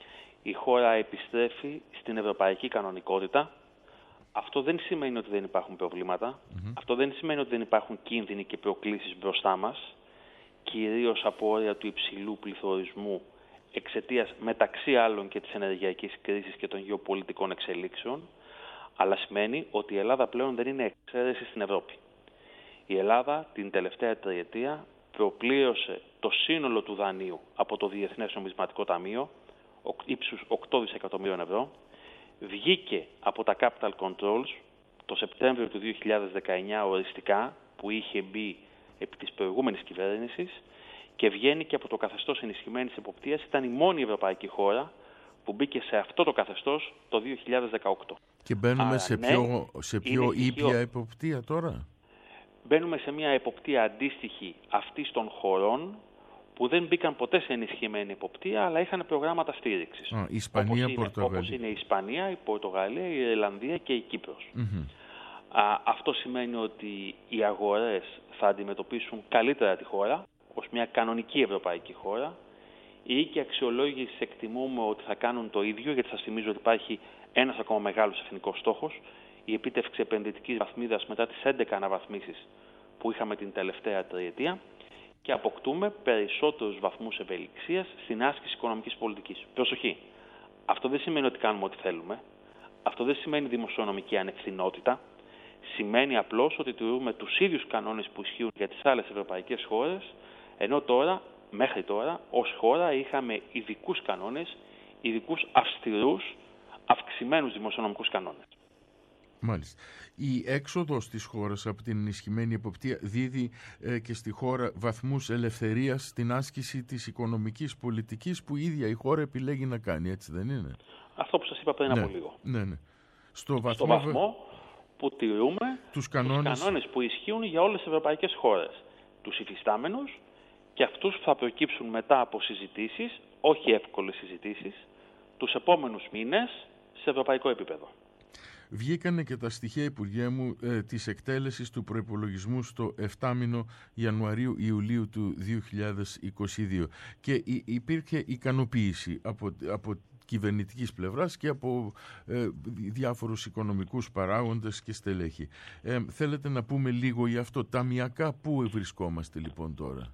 Speaker 4: Η χώρα επιστρέφει στην ευρωπαϊκή κανονικότητα. Αυτό δεν σημαίνει ότι δεν υπάρχουν προβλήματα. Mm-hmm. Αυτό δεν σημαίνει ότι δεν υπάρχουν κίνδυνοι και προκλήσεις μπροστά μας, κυρίως από όρια του υψηλού πληθωρισμού εξαιτίας μεταξύ άλλων και της ενεργειακής κρίσης και των γεωπολιτικών εξελίξεων, αλλά σημαίνει ότι η Ελλάδα πλέον δεν είναι εξαίρεση στην Ευρώπη. Η Ελλάδα την τελευταία τριετία προπλήρωσε το σύνολο του δανείου από το Διεθνές Νομισματικό Ταμείο ύψους οκτώ δισεκατομμύριων ευρώ, βγήκε από τα Capital Controls το Σεπτέμβριο του δύο χιλιάδες δεκαεννιά οριστικά, που είχε μπει επί της προηγούμενης κυβέρνησης, και βγαίνει και από το καθεστώς ενισχυμένης εποπτείας. Ήταν η μόνη ευρωπαϊκή χώρα που μπήκε σε αυτό το καθεστώς το δύο χιλιάδες δεκαοκτώ.
Speaker 2: Και μπαίνουμε
Speaker 4: Άρα,
Speaker 2: σε
Speaker 4: ναι,
Speaker 2: πιο, σε πιο ήπια
Speaker 4: στοιχείο...
Speaker 2: εποπτεία τώρα.
Speaker 4: Μπαίνουμε σε μια εποπτεία αντίστοιχη αυτής των χωρών που δεν μπήκαν ποτέ σε ενισχυμένη εποπτεία, αλλά είχαν προγράμματα στήριξης.
Speaker 2: Α, Ισπανία,
Speaker 4: όπως
Speaker 2: Πορτογαλία.
Speaker 4: Είναι, όπως είναι η Ισπανία, η Πορτογαλία, η Ιρλανδία και η Κύπρος.
Speaker 2: Mm-hmm.
Speaker 4: Α, αυτό σημαίνει ότι οι αγορές θα αντιμετωπίσουν καλύτερα τη χώρα ως μια κανονική ευρωπαϊκή χώρα. Οι οίκοι αξιολόγησης εκτιμούμε ότι θα κάνουν το ίδιο, γιατί σας θυμίζω ότι υπάρχει ένας ακόμα μεγάλος εθνικός στόχος, η επίτευξη επενδυτικής βαθμίδας μετά τις έντεκα αναβαθμίσεις που είχαμε την τελευταία τριετία και αποκτούμε περισσότερους βαθμούς ευελιξίας στην άσκηση οικονομικής πολιτικής. Προσοχή! Αυτό δεν σημαίνει ότι κάνουμε ό,τι θέλουμε. Αυτό δεν σημαίνει δημοσιονομική ανευθυνότητα. Σημαίνει απλώς ότι τηρούμε τους ίδιους κανόνες που ισχύουν για τις άλλες ευρωπαϊκές χώρες, ενώ τώρα, μέχρι τώρα, ως χώρα είχαμε ειδικούς κανόνες, ειδικούς αυστηρούς, αυξημένους δημοσιονομικούς κανόνες.
Speaker 2: Μάλιστα. Η έξοδος της χώρας από την ενισχυμένη εποπτεία δίδει ε, και στη χώρα βαθμούς ελευθερίας στην άσκηση της οικονομικής πολιτικής που η ίδια η χώρα επιλέγει να κάνει, έτσι δεν είναι?
Speaker 4: Αυτό που σας είπα πριν
Speaker 2: ναι,
Speaker 4: από λίγο.
Speaker 2: Ναι, ναι. Στο βαθμό,
Speaker 4: Στο βαθμό που τηρούμε
Speaker 2: τους κανόνες...
Speaker 4: τους κανόνες που ισχύουν για όλες τις ευρωπαϊκές χώρες. Τους υφιστάμενους και αυτούς που θα προκύψουν μετά από συζητήσεις, όχι εύκολες συζητήσεις, τους επόμενους μήνες σε ευρωπαϊκό επίπεδο.
Speaker 2: Βγήκανε και τα στοιχεία, Υπουργέ μου, ε, της εκτέλεσης του προϋπολογισμού στο εφτάμηνο Ιανουαρίου-Ιουλίου του δύο χιλιάδες είκοσι δύο και υ, υπήρχε ικανοποίηση από, από κυβερνητικής πλευράς και από ε, διάφορους οικονομικούς παράγοντες και στελέχη. Ε, θέλετε να πούμε λίγο για αυτό, ταμιακά πού βρισκόμαστε λοιπόν τώρα?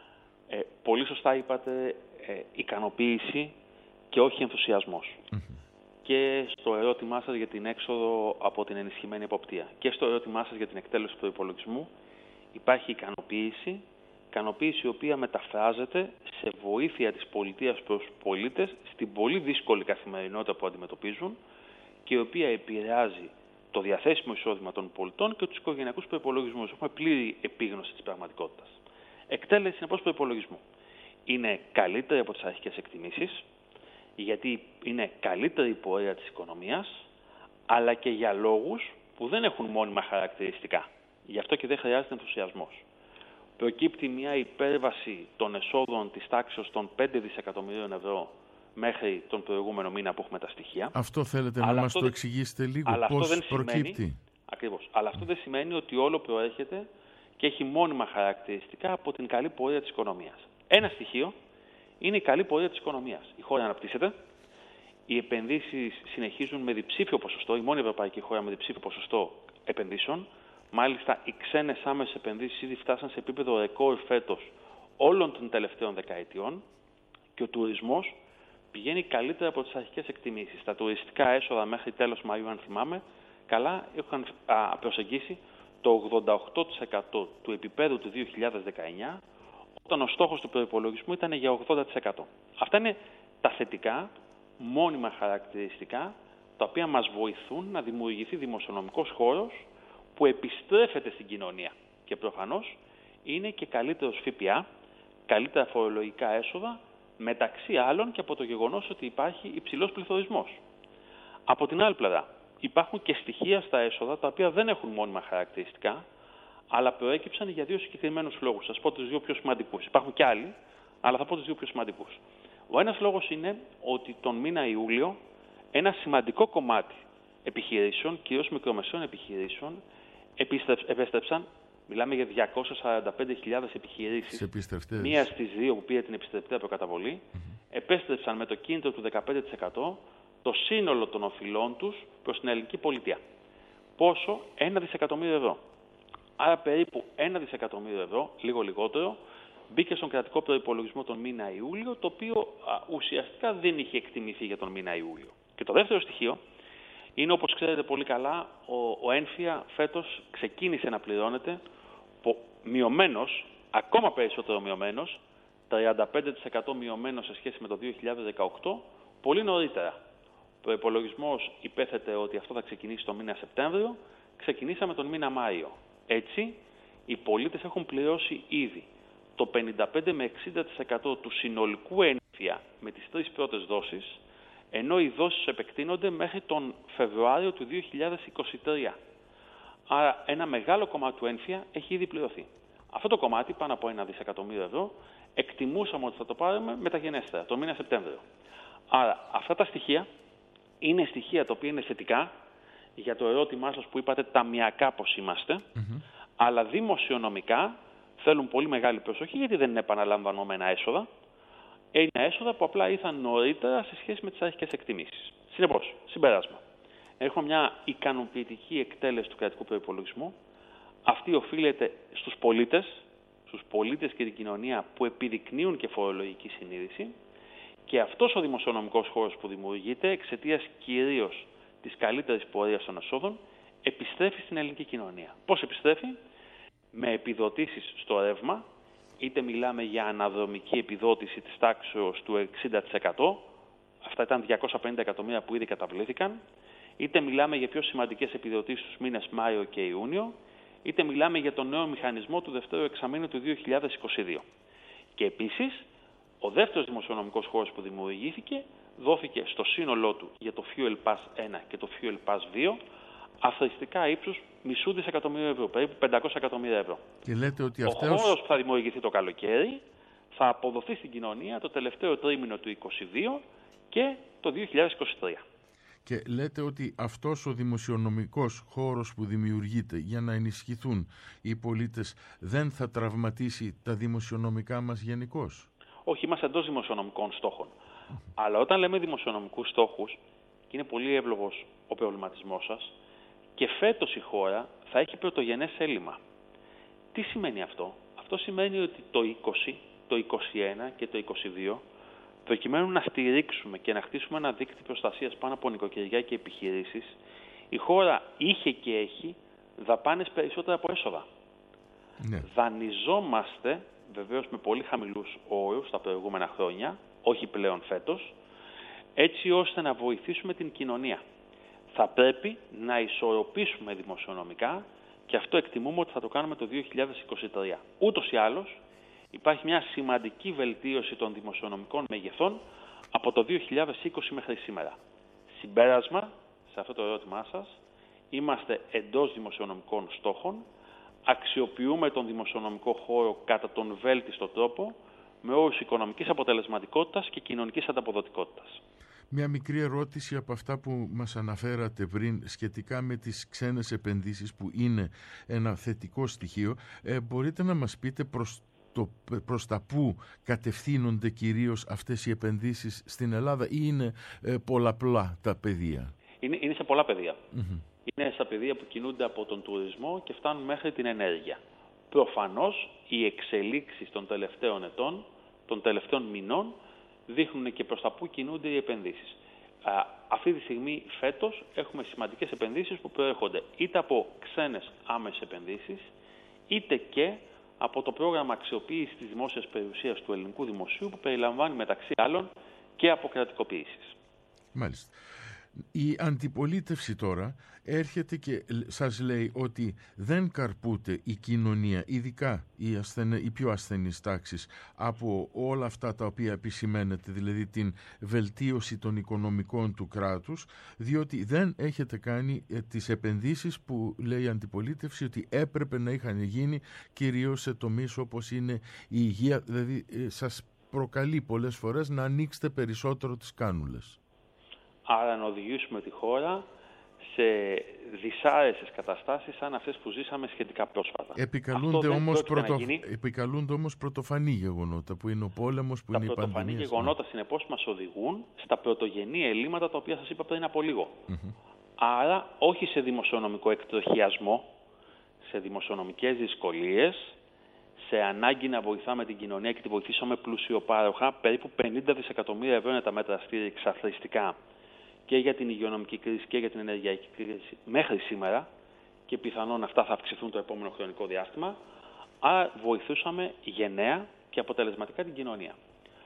Speaker 4: Ε, πολύ σωστά είπατε, ε, ικανοποίηση και όχι ενθουσιασμός. Mm-hmm. Και στο ερώτημά σας για την έξοδο από την ενισχυμένη εποπτεία και στο ερώτημά σας για την εκτέλεση του προϋπολογισμού υπάρχει ικανοποίηση, ικανοποίηση η οποία μεταφράζεται σε βοήθεια της πολιτείας προς τους πολίτες στην πολύ δύσκολη καθημερινότητα που αντιμετωπίζουν και η οποία επηρεάζει το διαθέσιμο εισόδημα των πολιτών και τους οικογενειακούς προϋπολογισμούς. Έχουμε πλήρη επίγνωση της πραγματικότητας. Εκτέλεση συνεπώς προϋπολογισμού. Είναι καλύτερη από τις αρχικές εκτιμήσεις, γιατί είναι καλύτερη η πορεία της οικονομίας, αλλά και για λόγους που δεν έχουν μόνιμα χαρακτηριστικά. Γι' αυτό και δεν χρειάζεται ενθουσιασμός. Προκύπτει μια υπέρβαση των εσόδων της τάξης των πέντε δισεκατομμυρίων ευρώ μέχρι τον προηγούμενο μήνα που έχουμε τα στοιχεία.
Speaker 2: Αυτό θέλετε
Speaker 4: αλλά
Speaker 2: να μας
Speaker 4: αυτό
Speaker 2: το
Speaker 4: δεν...
Speaker 2: εξηγήσετε λίγο,
Speaker 4: αλλά
Speaker 2: πώς
Speaker 4: δεν
Speaker 2: προκύπτει?
Speaker 4: Σημαίνει... Ακριβώς. Αλλά αυτό δεν σημαίνει ότι όλο προέρχεται και έχει μόνιμα χαρακτηριστικά από την καλή πορεία της οικονομίας. Ένα στοιχείο είναι η καλή πορεία της οικονομίας. Η χώρα αναπτύσσεται, οι επενδύσεις συνεχίζουν με διψήφιο ποσοστό, η μόνη ευρωπαϊκή χώρα με διψήφιο ποσοστό επενδύσεων. Μάλιστα, οι ξένες άμεσες επενδύσεις ήδη φτάσαν σε επίπεδο ρεκόρ φέτος όλων των τελευταίων δεκαετιών και ο τουρισμός πηγαίνει καλύτερα από τις αρχικές εκτιμήσεις. Τα τουριστικά έσοδα μέχρι τέλος Μαΐου, αν θυμάμαι, καλά είχαν α, προσεγγίσει το ογδόντα οκτώ τοις εκατό του επίπεδου του δύο χιλιάδες δεκαεννιά, όταν ο στόχος του προϋπολογισμού ήταν για ογδόντα τοις εκατό. Αυτά είναι τα θετικά, μόνιμα χαρακτηριστικά, τα οποία μας βοηθούν να δημιουργηθεί δημοσιονομικός χώρος που επιστρέφεται στην κοινωνία. Και προφανώς είναι και καλύτερος ΦΠΑ, καλύτερα φορολογικά έσοδα, μεταξύ άλλων και από το γεγονός ότι υπάρχει υψηλός πληθωρισμός. Από την άλλη πλευρά, υπάρχουν και στοιχεία στα έσοδα τα οποία δεν έχουν μόνιμα χαρακτηριστικά, αλλά προέκυψαν για δύο συγκεκριμένους λόγους. Θα σας πω τους δύο πιο σημαντικούς. Υπάρχουν και άλλοι, αλλά θα πω τους δύο πιο σημαντικούς. Ο ένας λόγος είναι ότι τον μήνα Ιούλιο ένα σημαντικό κομμάτι επιχειρήσεων, κυρίως μικρομεσαίων επιχειρήσεων, επέστρεψαν, μιλάμε για διακόσιες σαράντα πέντε χιλιάδες επιχειρήσεις, μία στις δύο που πήρε την επιστρεπτέα προκαταβολή, mm-hmm. επέστρεψαν με το κίνητρο του δεκαπέντε τοις εκατό το σύνολο των οφειλών τους προς την ελληνική πολιτεία. Πόσο? Ένα δισεκατομμύριο ευρώ. Άρα περίπου ένα δισεκατομμύριο ευρώ, λίγο λιγότερο, μπήκε στον κρατικό προϋπολογισμό τον μήνα Ιούλιο, το οποίο α, ουσιαστικά δεν είχε εκτιμηθεί για τον μήνα Ιούλιο. Και το δεύτερο στοιχείο είναι, όπως ξέρετε πολύ καλά, ο, ο έμφυα φέτος ξεκίνησε να πληρώνεται μειωμένος, ακόμα περισσότερο μειωμένος, τριάντα πέντε τοις εκατό μειωμένο σε σχέση με το δύο χιλιάδες δεκαοκτώ, πολύ νωρίτερα. Ο προϋπολογισμός υπέθετε ότι αυτό θα ξεκινήσει τον μήνα Σεπτέμβριο, ξεκινήσαμε τον μήνα Μάιο. Έτσι, οι πολίτες έχουν πληρώσει ήδη το πενήντα πέντε με εξήντα τοις εκατό του συνολικού έμφυα με τις τρεις πρώτες δόσεις, ενώ οι δόσεις επεκτείνονται μέχρι τον Φεβρουάριο του δύο χιλιάδες είκοσι τρία. Άρα ένα μεγάλο κομμάτι του έμφυα έχει ήδη πληρωθεί. Αυτό το κομμάτι, πάνω από ένα δισεκατομμύριο ευρώ, εκτιμούσαμε ότι θα το πάρουμε μεταγενέστερα, τον μήνα Σεπτέμβριο. Άρα αυτά τα στοιχεία είναι στοιχεία τα οποία είναι θετικά για το ερώτημά σας που είπατε ταμιακά πώς είμαστε, mm-hmm. αλλά δημοσιονομικά θέλουν πολύ μεγάλη προσοχή γιατί δεν είναι επαναλαμβανόμενα έσοδα. Είναι έσοδα που απλά ήρθαν νωρίτερα σε σχέση με τις αρχικές εκτιμήσεις. Συνεπώς, συμπέρασμα. έχουμε μια ικανοποιητική εκτέλεση του κρατικού προϋπολογισμού. Αυτή οφείλεται στους πολίτες, στους πολίτες και την κοινωνία που επιδεικνύουν και φορολογική συνείδηση. Και αυτός ο δημοσιονομικός χώρος που δημιουργείται, εξαιτίας κυρίως της καλύτερης πορείας των εσόδων, επιστρέφει στην ελληνική κοινωνία. Πώς επιστρέφει? Με επιδοτήσεις στο ρεύμα, είτε μιλάμε για αναδρομική επιδότηση της τάξεως του εξήντα τοις εκατό, αυτά ήταν διακόσια πενήντα εκατομμύρια που ήδη καταβλήθηκαν, είτε μιλάμε για πιο σημαντικές επιδοτήσεις στους μήνες Μάιο και Ιούνιο, είτε μιλάμε για τον νέο μηχανισμό του δεύτερου εξαμήνου του δύο χιλιάδες είκοσι δύο. Και επίσης, ο δεύτερος δημοσιονομικός χώρος που δημιουργήθηκε δόθηκε στο σύνολό του για το Fuel Pass ένα και το Fuel Pass δύο αθροιστικά ύψους μισού δισεκατομμύριου ευρώ, περίπου πεντακόσια εκατομμύρια ευρώ.
Speaker 2: Και λέτε ότι
Speaker 4: ο
Speaker 2: αυτός...
Speaker 4: χώρος που θα δημιουργηθεί το καλοκαίρι θα αποδοθεί στην κοινωνία το τελευταίο τρίμηνο του είκοσι δύο και το δύο χιλιάδες είκοσι τρία.
Speaker 2: Και λέτε ότι αυτός ο δημοσιονομικός χώρος που δημιουργείται για να ενισχυθούν οι πολίτες δεν θα τραυματίσει τα δημοσιονομικά μας γενικώς?
Speaker 4: Όχι, είμαστε εντός δημοσιονομικών στόχων. Mm-hmm. Αλλά όταν λέμε δημοσιονομικούς στόχους, και είναι πολύ εύλογος ο προβληματισμός σας, και φέτος η χώρα θα έχει πρωτογενές έλλειμμα. Τι σημαίνει αυτό? Αυτό σημαίνει ότι το είκοσι, το είκοσι ένα και το είκοσι δύο, προκειμένου να στηρίξουμε και να χτίσουμε ένα δίκτυο προστασίας πάνω από νοικοκυριά και επιχειρήσεις, η χώρα είχε και έχει δαπάνες περισσότερα από έσοδα. Ναι. Δανειζόμαστε, βεβαίως με πολύ χαμηλούς όρους τα προηγούμενα χρόνια, όχι πλέον φέτος, έτσι ώστε να βοηθήσουμε την κοινωνία. Θα πρέπει να ισορροπήσουμε δημοσιονομικά και αυτό εκτιμούμε ότι θα το κάνουμε το δύο χιλιάδες είκοσι τρία. Ούτως ή άλλως, υπάρχει μια σημαντική βελτίωση των δημοσιονομικών μεγεθών από το δύο χιλιάδες είκοσι μέχρι σήμερα. Συμπέρασμα, σε αυτό το ερώτημά σας, είμαστε εντός δημοσιονομικών στόχων, αξιοποιούμε τον δημοσιονομικό χώρο κατά τον βέλτιστο τρόπο, με όρους οικονομικής αποτελεσματικότητας και κοινωνικής ανταποδοτικότητας.
Speaker 2: Μια μικρή ερώτηση από αυτά που μας αναφέρατε πριν σχετικά με τις ξένες επενδύσεις που είναι ένα θετικό στοιχείο. Ε, μπορείτε να μας πείτε προς, το, προς τα πού κατευθύνονται κυρίως αυτές οι επενδύσεις στην Ελλάδα ή είναι ε, πολλαπλά τα πεδία?
Speaker 4: Είναι, είναι σε πολλά πεδία. Mm-hmm. Είναι στα πεδία που κινούνται από τον τουρισμό και φτάνουν μέχρι την ενέργεια. Προφανώς οι εξελίξεις των τελευταίων ετών, των τελευταίων μηνών, δείχνουν και προς τα πού κινούνται οι επενδύσεις. Α, αυτή τη στιγμή φέτος έχουμε σημαντικές επενδύσεις που προέρχονται είτε από ξένες άμεσες επενδύσεις, είτε και από το πρόγραμμα αξιοποίησης της δημόσιας περιουσίας του ελληνικού δημοσίου, που περιλαμβάνει μεταξύ άλλων και αποκρατικοποίησεις.
Speaker 2: Μάλιστα. Η αντιπολίτευση τώρα έρχεται και σας λέει ότι δεν καρπούται η κοινωνία, ειδικά οι, ασθενε, οι πιο ασθενείς τάξεις, από όλα αυτά τα οποία επισημαίνεται, δηλαδή την βελτίωση των οικονομικών του κράτους, διότι δεν έχετε κάνει ε, τις επενδύσεις που λέει η αντιπολίτευση ότι έπρεπε να είχαν γίνει, κυρίως σε τομείς όπως είναι η υγεία, δηλαδή ε, σας προκαλεί πολλές φορές να ανοίξετε περισσότερο τις κάνουλες.
Speaker 4: Άρα να οδηγήσουμε τη χώρα σε δυσάρεστες καταστάσεις σαν αυτές που ζήσαμε σχετικά πρόσφατα.
Speaker 2: Επικαλούνται όμως, πρωτο... Επικαλούνται όμως πρωτοφανή γεγονότα που είναι ο πόλεμος, που
Speaker 4: τα
Speaker 2: είναι οι πανδημίες.
Speaker 4: Τα πρωτοφανή γεγονότα ναι. συνεπώς μας οδηγούν στα πρωτογενή ελλείμματα τα οποία σας είπα πριν από λίγο. Mm-hmm. Άρα όχι σε δημοσιονομικό εκτροχιασμό, σε δημοσιονομικές δυσκολίες, σε ανάγκη να βοηθάμε την κοινωνία και τη βοηθήσουμε πλουσιοπάροχα. Περίπου πενήντα δισεκατομμύρια ευρώ είναι τα μέτρα στήριξης αθροιστικά και για την υγειονομική κρίση και για την ενεργειακή κρίση μέχρι σήμερα, και πιθανόν αυτά θα αυξηθούν το επόμενο χρονικό διάστημα. Άρα βοηθούσαμε γενναία και αποτελεσματικά την κοινωνία.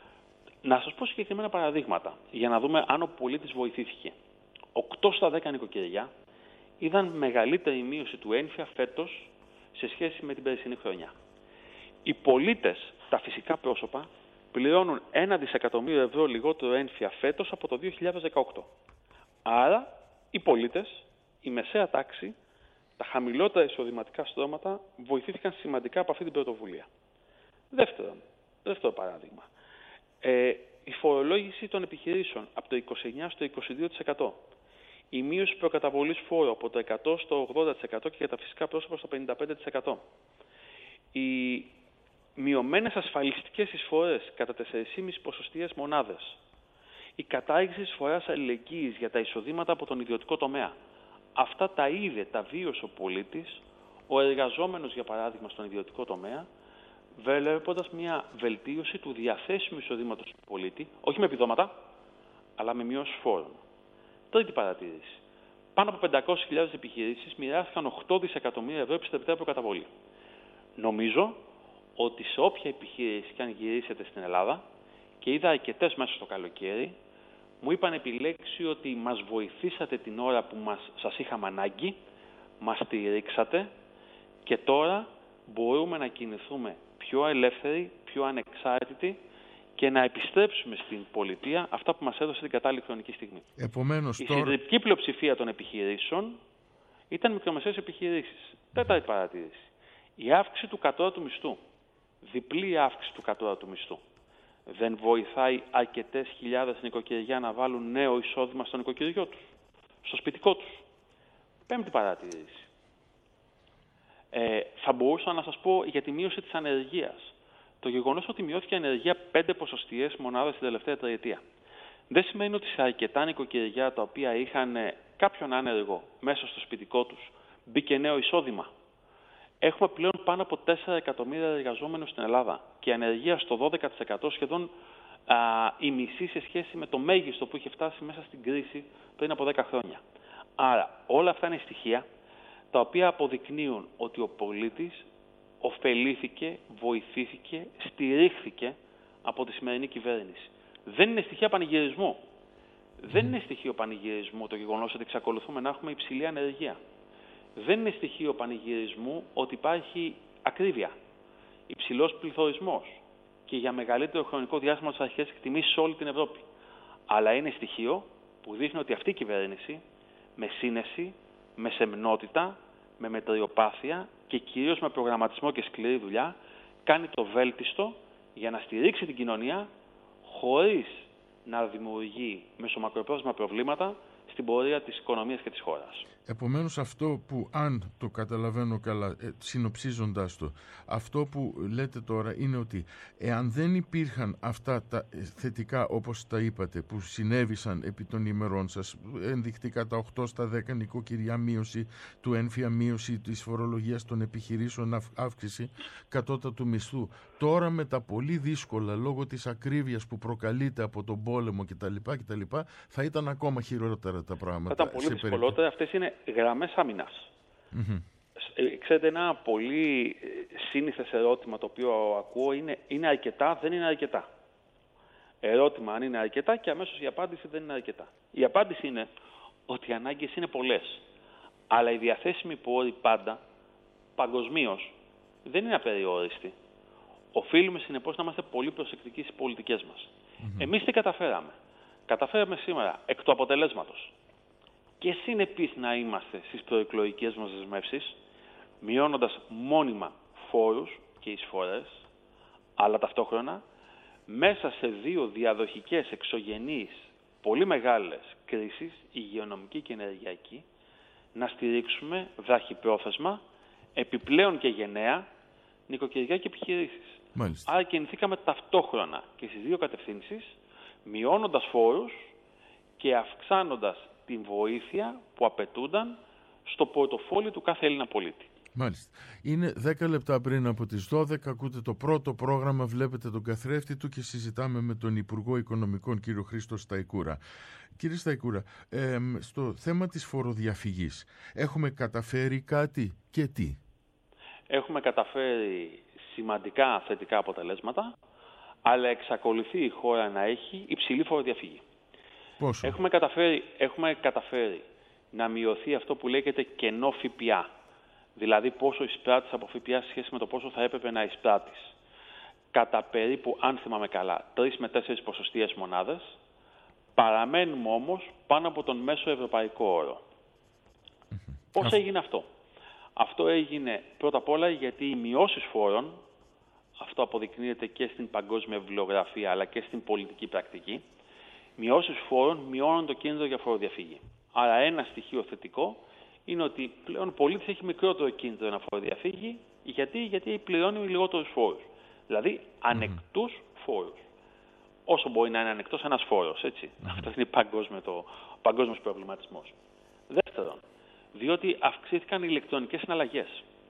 Speaker 4: Να σας πω συγκεκριμένα παραδείγματα για να δούμε αν ο πολίτης βοηθήθηκε. οκτώ στα δέκα νοικοκυριά είδαν μεγαλύτερη μείωση του ένφια φέτος σε σχέση με την περσινή χρονιά. Οι πολίτες, τα φυσικά πρόσωπα, πληρώνουν ένα δισεκατομμύριο ευρώ λιγότερο ένφια φέτος από το δύο χιλιάδες δεκαοκτώ. Άρα, οι πολίτες, η μεσαία τάξη, τα χαμηλότερα εισοδηματικά στρώματα βοηθήθηκαν σημαντικά από αυτή την πρωτοβουλία. Δεύτερον, δεύτερο παράδειγμα. Ε, η φορολόγηση των επιχειρήσεων από το είκοσι εννέα στο είκοσι δύο τοις εκατό. Η μείωση προκαταβολής φόρου από το εκατό στο ογδόντα τοις εκατό και για τα φυσικά πρόσωπα στο πενήντα πέντε τοις εκατό. Οι μειωμένες ασφαλιστικές εισφορές κατά τέσσερις κόμμα πέντε ποσοστιαίες μονάδες. η κατάργηση της φοράς αλληλεγγύης για τα εισοδήματα από τον ιδιωτικό τομέα. Αυτά τα είδε, τα βίωσε ο πολίτης, ο εργαζόμενος για παράδειγμα στον ιδιωτικό τομέα, βλέποντας μια βελτίωση του διαθέσιμου εισοδήματος του πολίτη, όχι με επιδόματα, αλλά με μειώσεις φόρων. Τρίτη παρατήρηση. Πάνω από πεντακόσιες χιλιάδες επιχειρήσεις μοιράστηκαν οκτώ δισεκατομμύρια ευρώ επιστρεπτέα προκαταβολή. Νομίζω ότι σε όποια επιχείρηση και αν γυρίσετε στην Ελλάδα, και είδα αρκετές μέσα στο καλοκαίρι, μου είπαν επιλέξει ότι μας βοηθήσατε την ώρα που μας, σας είχαμε ανάγκη, μας στηρίξατε και τώρα μπορούμε να κινηθούμε πιο ελεύθεροι, πιο ανεξάρτητοι και να επιστρέψουμε στην πολιτεία αυτά που μας έδωσε την κατάλληλη χρονική στιγμή.
Speaker 2: Επομένως,
Speaker 4: η
Speaker 2: τώρα...
Speaker 4: συντριπτική πλειοψηφία των επιχειρήσεων ήταν μικρομεσαίες επιχειρήσεις. Τέταρτη παρατήρηση. Η αύξηση του κατώτατου μισθού, διπλή αύξηση του κατώτατου μισθού, δεν βοηθάει αρκετές χιλιάδες νοικοκυριά να βάλουν νέο εισόδημα στο νοικοκυριό τους, στο σπιτικό τους. Πέμπτη παρατήρηση. Ε, θα μπορούσα να σας πω για τη μείωση της ανεργίας. Το γεγονός ότι μειώθηκε η ανεργία πέντε ποσοστιαίες μονάδες την τελευταία τριετία δεν σημαίνει ότι σε αρκετά νοικοκυριά τα οποία είχαν κάποιον άνεργο μέσα στο σπιτικό τους μπήκε νέο εισόδημα. Έχουμε πλέον πάνω από τέσσερα εκατομμύρια εργαζόμενους στην Ελλάδα και η ανεργία στο δώδεκα τοις εκατό, σχεδόν α, η μισή σε σχέση με το μέγιστο που είχε φτάσει μέσα στην κρίση πριν από δέκα χρόνια. Άρα όλα αυτά είναι στοιχεία τα οποία αποδεικνύουν ότι ο πολίτης ωφελήθηκε, βοηθήθηκε, στηρίχθηκε από τη σημερινή κυβέρνηση. Δεν είναι στοιχεία πανηγυρισμού. Δεν είναι στοιχείο πανηγυρισμού το γεγονός ότι εξακολουθούμε να έχουμε υψηλή ανεργία. Δεν είναι στοιχείο πανηγυρισμού ότι υπάρχει ακρίβεια, υψηλός πληθωρισμός και για μεγαλύτερο χρονικό διάστημα στις αρχές εκτιμήσεις σε όλη την Ευρώπη. Αλλά είναι στοιχείο που δείχνει ότι αυτή η κυβέρνηση με σύνεση, με σεμνότητα, με μετριοπάθεια και κυρίως με προγραμματισμό και σκληρή δουλειά κάνει το βέλτιστο για να στηρίξει την κοινωνία χωρίς να δημιουργεί μεσομακροπρόθεσμα προβλήματα στην πορεία της οικονομίας και της χώρας.
Speaker 2: Επομένως αυτό που, αν το καταλαβαίνω καλά, ε, συνοψίζοντας το, αυτό που λέτε τώρα είναι ότι εάν δεν υπήρχαν αυτά τα θετικά, όπως τα είπατε, που συνέβησαν επί των ημερών σας, ενδεικτικά τα οκτώ στα δέκα νοικοκυριά μείωση του ένφια, μείωση της φορολογίας των επιχειρήσεων, αύξηση κατώτατου μισθού, τώρα με τα πολύ δύσκολα λόγω της ακρίβειας που προκαλείται από τον πόλεμο κτλ, κτλ θα ήταν ακόμα χειρότερα τα πράγματα.
Speaker 4: Θα ήταν πολύ δυσκολότερα. Αυτές είναι γραμμές άμυνας. Mm-hmm. Ε, ξέρετε, ένα πολύ σύνηθες ερώτημα το οποίο ακούω είναι, είναι αρκετά, δεν είναι αρκετά. Ερώτημα αν είναι αρκετά και αμέσως η απάντηση δεν είναι αρκετά. Η απάντηση είναι ότι οι ανάγκες είναι πολλές. Αλλά οι διαθέσιμοι πόροι πάντα, παγκοσμίως, δεν είναι απεριόριστοι. Οφείλουμε συνεπώς να είμαστε πολύ προσεκτικοί στις πολιτικές μας. Mm-hmm. Εμείς τι καταφέραμε. Καταφέραμε σήμερα εκ του αποτελέσματος και συνεπείς να είμαστε στις προεκλογικές μας δεσμεύσεις, μειώνοντας μόνιμα φόρους και εισφορές, αλλά ταυτόχρονα μέσα σε δύο διαδοχικές εξωγενείς πολύ μεγάλες κρίσεις, υγειονομική και ενεργειακή, να στηρίξουμε βραχυπρόθεσμα, επιπλέον και γενναία, νοικοκυριά και επιχειρήσεις.
Speaker 2: Μάλιστα.
Speaker 4: Άρα κινηθήκαμε ταυτόχρονα και στις δύο κατευθύνσεις, μειώνοντας φόρους και αυξάνοντας την βοήθεια που απαιτούνταν στο πορτοφόλι του κάθε Έλληνα πολίτη.
Speaker 2: Μάλιστα. Είναι δέκα λεπτά πριν από τις δώδεκα, ακούτε το πρώτο πρόγραμμα, βλέπετε τον καθρέφτη του και συζητάμε με τον Υπουργό Οικονομικών κύριο Χρήστο Σταϊκούρα. Κύριε Σταϊκούρα, ε, στο θέμα της φοροδιαφυγής έχουμε καταφέρει κάτι και τι?
Speaker 4: Έχουμε καταφέρει σημαντικά θετικά αποτελέσματα, αλλά εξακολουθεί η χώρα να έχει υψηλή φοροδιαφυγή.
Speaker 2: Πόσο?
Speaker 4: Έχουμε καταφέρει, έχουμε καταφέρει να μειωθεί αυτό που λέγεται κενό ΦΠΑ. Δηλαδή πόσο εισπράττεις από ΦΠΑ σε σχέση με το πόσο θα έπρεπε να εισπράττεις. Κατά περίπου, αν θυμάμαι καλά, τρεις με τέσσερις ποσοστιαίες μονάδες, παραμένουμε όμως πάνω από τον μέσο ευρωπαϊκό όρο. Mm-hmm. Πώς έγινε αυτό? Αυτό έγινε πρώτα απ' όλα γιατί οι μειώσεις φόρων, αυτό αποδεικνύεται και στην παγκόσμια βιβλιογραφία αλλά και στην πολιτική πρακτική, μειώσεις φόρων μειώνουν το κίνδυνο για φοροδιαφυγή. Άρα ένα στοιχείο θετικό είναι ότι πλέον ο πολίτης έχει μικρότερο κίνδυνο να φοροδιαφύγει. Γιατί, γιατί πληρώνει λιγότερους φόρους. Δηλαδή ανεκτούς mm-hmm. φόρους. όσο μπορεί να είναι ανεκτός ένας φόρος, έτσι. Mm. Αυτό είναι παγκόσμιο το, ο παγκόσμιος προβληματισμός. Δεύτερον, διότι αυξήθηκαν οι ηλεκτρονικές συναλλαγές.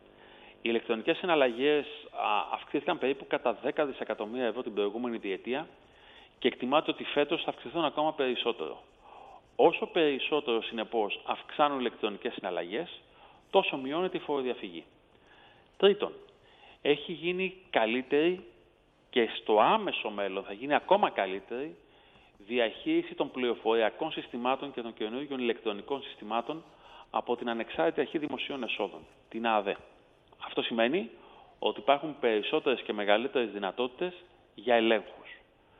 Speaker 4: Οι ηλεκτρονικές συναλλαγές α, αυξήθηκαν περίπου κατά δέκα δισεκατομμύρια ευρώ την προηγούμενη διετία και εκτιμάται ότι φέτος θα αυξηθούν ακόμα περισσότερο. Όσο περισσότερο, συνεπώς, αυξάνουν οι ηλεκτρονικές συναλλαγές, τόσο μειώνεται η φοροδιαφυγή. Τρίτον, έχει γίνει καλύτερη και στο άμεσο μέλλον θα γίνει ακόμα καλύτερη διαχείριση των πληροφοριακών συστημάτων και των καινούργιων ηλεκτρονικών συστημάτων από την Ανεξάρτητη Αρχή Δημοσίων Εσόδων, την ΑΔΕ. Αυτό σημαίνει ότι υπάρχουν περισσότερες και μεγαλύτερες δυνατότητες για ελέγχους.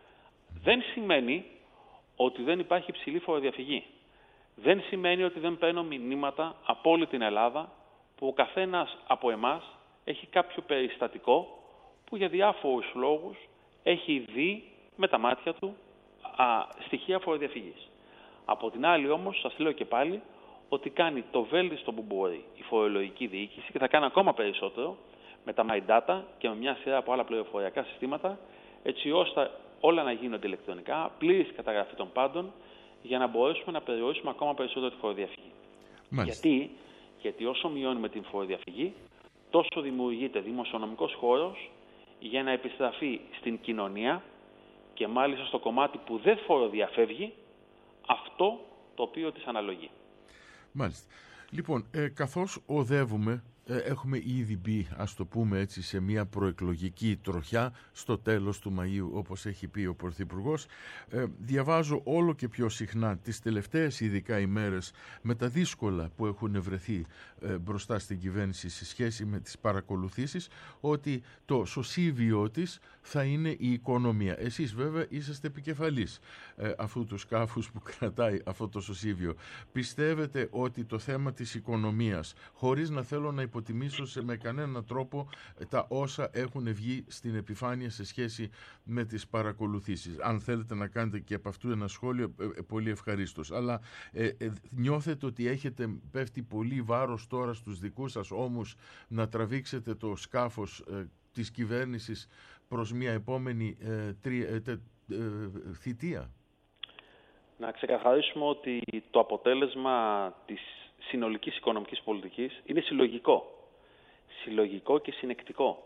Speaker 4: Δεν σημαίνει ότι δεν υπάρχει υψηλή φοροδιαφυγή. Δεν σημαίνει ότι δεν παίρνω μηνύματα από όλη την Ελλάδα που ο καθένας από εμάς έχει κάποιο περιστατικό που για διάφορους λόγους έχει δει με τα μάτια του α, στοιχεία φοροδιαφυγής. Από την άλλη όμως, σας λέω και πάλι, ότι κάνει το βέλτιστο που μπορεί η φορολογική διοίκηση και θα κάνει ακόμα περισσότερο με τα My Data και με μια σειρά από άλλα πληροφοριακά συστήματα, έτσι ώστε όλα να γίνονται ηλεκτρονικά, πλήρης καταγραφή των πάντων, για να μπορέσουμε να περιορίσουμε ακόμα περισσότερο τη φοροδιαφυγή. Γιατί? Γιατί όσο μειώνουμε την φοροδιαφυγή, τόσο δημιουργείται δημοσιονομικός χώρος για να επιστραφεί στην κοινωνία και μάλιστα στο κομμάτι που δεν φοροδιαφεύγει αυτό το οποίο της αναλογεί.
Speaker 2: Μάλιστα. Λοιπόν, ε, καθώς οδεύουμε, ε, έχουμε ήδη μπει, ας το πούμε έτσι, σε μια προεκλογική τροχιά στο τέλος του Μαΐου, όπως έχει πει ο Πρωθυπουργός. Ε, διαβάζω όλο και πιο συχνά τις τελευταίες ειδικά ημέρες με τα δύσκολα που έχουν βρεθεί ε, μπροστά στην κυβέρνηση σε σχέση με τις παρακολουθήσεις, ότι το σωσίβιο της θα είναι η οικονομία. Εσείς βέβαια είσαστε επικεφαλής ε, αυτού του σκάφους που κρατάει αυτό το σωσίβιο. Πιστεύετε ότι το θέμα της οικονομίας, χωρίς να θέλω να υποτιμήσω σε με κανέναν τρόπο τα όσα έχουν βγει στην επιφάνεια σε σχέση με τις παρακολουθήσεις, αν θέλετε να κάνετε και από αυτού ένα σχόλιο, ε, πολύ ευχαρίστως, αλλά ε, ε, νιώθετε ότι έχετε πέφτει πολύ βάρος τώρα στους δικούς σας ώμους να τραβήξετε το σκάφος ε, της κυβέρνησης προς μια επόμενη ε, τρι, ε, τε, ε, θητεία?
Speaker 4: Να ξεκαθαρίσουμε ότι το αποτέλεσμα της συνολικής οικονομικής πολιτικής είναι συλλογικό. Συλλογικό και συνεκτικό.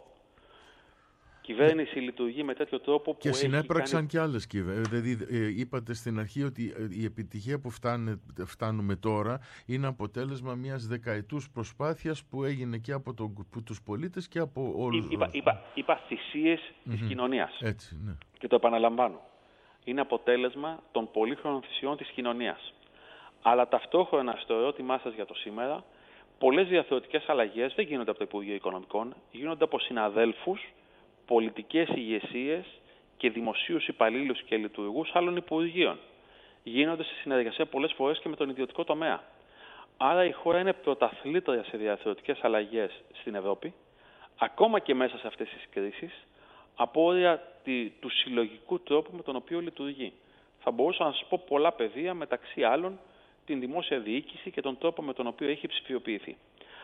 Speaker 4: Η κυβέρνηση λειτουργεί με τέτοιο τρόπο που
Speaker 2: και συνέπραξαν
Speaker 4: κάνει...
Speaker 2: και άλλες κυβέρνησεις. Δηλαδή ε, είπατε στην αρχή ότι η επιτυχία που φτάνε, φτάνουμε τώρα είναι αποτέλεσμα μιας δεκαετούς προσπάθειας που έγινε και από, το, από τους πολίτες και από όλους.
Speaker 4: Είπα, είπα, είπα θυσίες mm-hmm. της κοινωνίας.
Speaker 2: Έτσι, ναι.
Speaker 4: Και το επαναλαμβάνω. Είναι αποτέλεσμα των πολύχρονων θυσιών της κοινωνίας. Αλλά ταυτόχρονα στο ερώτημά σας για το σήμερα, πολλές διαθεωτικές αλλαγές δεν γίνονται από το Υπουργείο Οικονομικών, γίνονται από συναδέλφους, πολιτικές ηγεσίες και δημοσίους υπαλλήλους και λειτουργούς άλλων υπουργείων. Γίνονται σε συνεργασία πολλές φορές και με τον ιδιωτικό τομέα. Άρα η χώρα είναι πρωταθλήτρια σε διαθεωτικές αλλαγές στην Ευρώπη, ακόμα και μέσα σε αυτές τις κρίσεις, από όρια του συλλογικού τρόπου με τον οποίο λειτουργεί. Θα μπορούσα να σας πω πολλά πεδία, μεταξύ άλλων την δημόσια διοίκηση και τον τρόπο με τον οποίο έχει ψηφιοποιηθεί.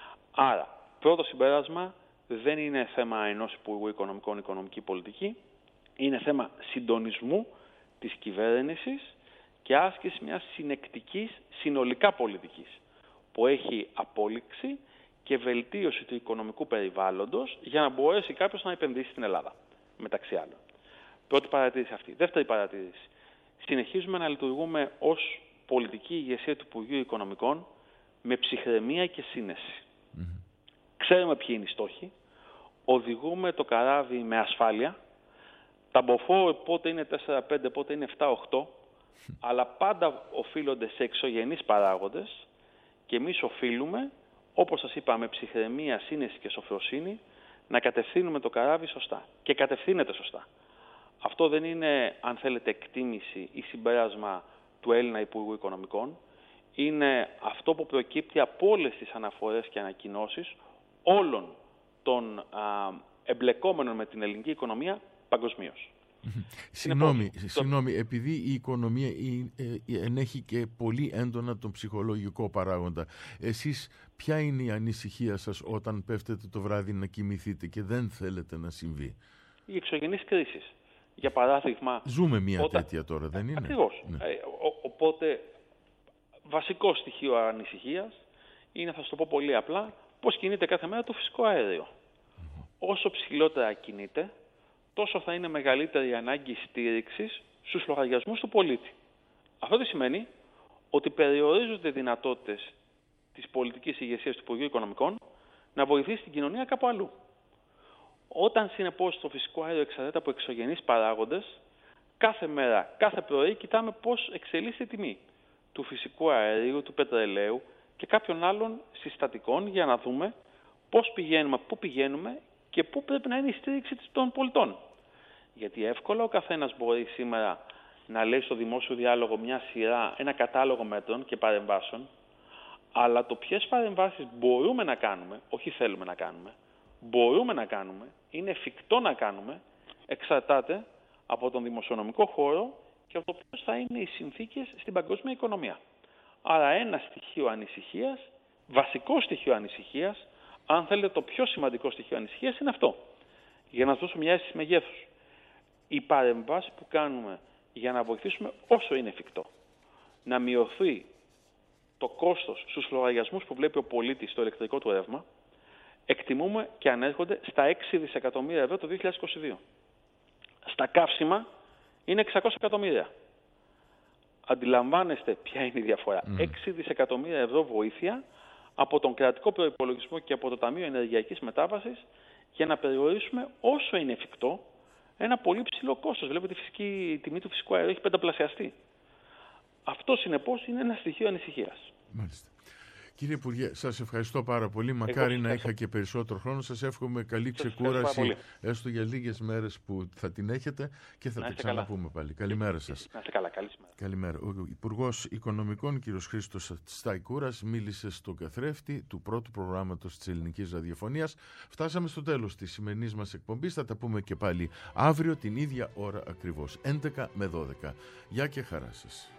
Speaker 4: Άρα, πρώτο συμπέρασμα, δεν είναι θέμα ενός Υπουργού Οικονομικών οικονομική πολιτική, είναι θέμα συντονισμού της κυβέρνησης και άσκηση μιας συνεκτικής συνολικά πολιτικής που έχει απόλυξη και βελτίωση του οικονομικού περιβάλλοντος για να μπορέσει κάποιος να επενδύσει στην Ελλάδα, μεταξύ άλλων. Πρώτη παρατήρηση αυτή. Δεύτερη παρατήρηση. Συνεχίζουμε να λειτουργούμε ως πολιτική ηγεσία του Υπουργείου Οικονομικών με ψυχραιμία και σύνεση. Mm-hmm. Ξέρουμε ποιοι είναι οι στόχοι, οδηγούμε το καράβι με ασφάλεια, τα μποφόρ πότε είναι τέσσερα πέντε, πότε είναι επτά οκτώ, αλλά πάντα οφείλονται σε εξωγενείς παράγοντες και εμείς οφείλουμε, όπως σας είπα, με ψυχραιμία, σύνεση και σοφροσύνη, να κατευθύνουμε το καράβι σωστά. Και κατευθύνεται σωστά. Αυτό δεν είναι, αν θέλετε, εκτίμηση ή συμπέρασμα του Έλληνα Υπουργού Οικονομικών. Είναι αυτό που προκύπτει από όλες τις αναφορές και ανακοινώσεις όλων των α, εμπλεκόμενων με την ελληνική οικονομία παγκοσμίως.
Speaker 2: Συγγνώμη, συγγνώμη, επειδή η οικονομία ενέχει και πολύ έντονα τον ψυχολογικό παράγοντα, εσείς ποια είναι η ανησυχία σας όταν πέφτετε το βράδυ να κοιμηθείτε και δεν θέλετε να συμβεί?
Speaker 4: Οι εξωγενείς κρίσεις. Για παράδειγμα...
Speaker 2: Ζούμε μια
Speaker 4: όταν...
Speaker 2: τέτοια τώρα, δεν είναι?
Speaker 4: Ακριβώς.
Speaker 2: Ναι.
Speaker 4: Ε, ο, οπότε, βασικό στοιχείο ανησυχίας είναι, θα σου το πω πολύ απλά, πώς κινείται κάθε μέρα το φυσικό αέριο. Mm-hmm. Όσο ψηλότερα κινείται, τόσο θα είναι μεγαλύτερη η ανάγκη στήριξης στους λογαριασμούς του πολίτη. Αυτό τι σημαίνει? Ότι περιορίζονται οι δυνατότητες της πολιτικής ηγεσίας του Υπουργείου Οικονομικών να βοηθήσει την κοινωνία κάπου αλλού. Όταν συνεπώς το φυσικό αέριο εξαρτάται από εξωγενείς παράγοντες, κάθε μέρα, κάθε πρωί κοιτάμε πώς εξελίσσεται η τιμή του φυσικού αερίου, του πετρελαίου και κάποιων άλλων συστατικών για να δούμε πώς πηγαίνουμε, πού πηγαίνουμε και πού πρέπει να είναι η στήριξη των πολιτών. Γιατί εύκολα ο καθένας μπορεί σήμερα να λέει στο δημόσιο διάλογο μια σειρά, ένα κατάλογο μέτρων και παρεμβάσεων, αλλά το ποιες παρεμβάσεις μπορούμε να κάνουμε, όχι θέλουμε να κάνουμε, μπορούμε να κάνουμε, είναι εφικτό να κάνουμε, εξαρτάται από τον δημοσιονομικό χώρο και από το ποιες θα είναι οι συνθήκες στην παγκόσμια οικονομία. Άρα ένα στοιχείο ανησυχίας, βασικό στοιχείο ανησυχίας, αν θέλετε το πιο σημαντικό στοιχείο ανησυχίας είναι αυτό. Για να σας δώσω μια αίσθηση μεγέθους. Οι παρεμβάσεις που κάνουμε για να βοηθήσουμε όσο είναι εφικτό να μειωθεί το κόστος στους λογαριασμούς που βλέπει ο πολίτης στο ηλεκτρικό του ρεύμα, εκτιμούμε και ανέρχονται στα έξι δισεκατομμύρια ευρώ το δύο χιλιάδες είκοσι δύο. Στα καύσιμα είναι εξακόσια εκατομμύρια. Αντιλαμβάνεστε ποια είναι η διαφορά. Mm. έξι δισεκατομμύρια ευρώ βοήθεια από τον κρατικό προϋπολογισμό και από το Ταμείο Ενεργειακής Μετάβασης για να περιορίσουμε όσο είναι εφικτό ένα πολύ ψηλό κόστος. Βλέπετε η, φυσική, η τιμή του φυσικού αερίου έχει πενταπλασιαστεί. Αυτό συνεπώς είναι ένα στοιχείο ανησυχίας.
Speaker 2: Μάλιστα. Κύριε Υπουργέ, σας ευχαριστώ πάρα πολύ. Μακάρι να είχα και περισσότερο χρόνο. Σας εύχομαι καλή ξεκούραση, έστω για λίγες μέρες που θα την έχετε και θα τα ξαναπούμε καλά. Πάλι. Καλημέρα σας.
Speaker 4: Να είστε καλά.
Speaker 2: Καλημέρα. Ο Υπουργός Οικονομικών, κ. Χρήστος Σταϊκούρας, μίλησε στον καθρέφτη του πρώτου προγράμματος της Ελληνικής Ραδιοφωνίας. Φτάσαμε στο τέλος της σημερινής μας εκπομπής. Θα τα πούμε και πάλι αύριο την ίδια ώρα ακριβώς, έντεκα με δώδεκα. Γεια και χαρά σας.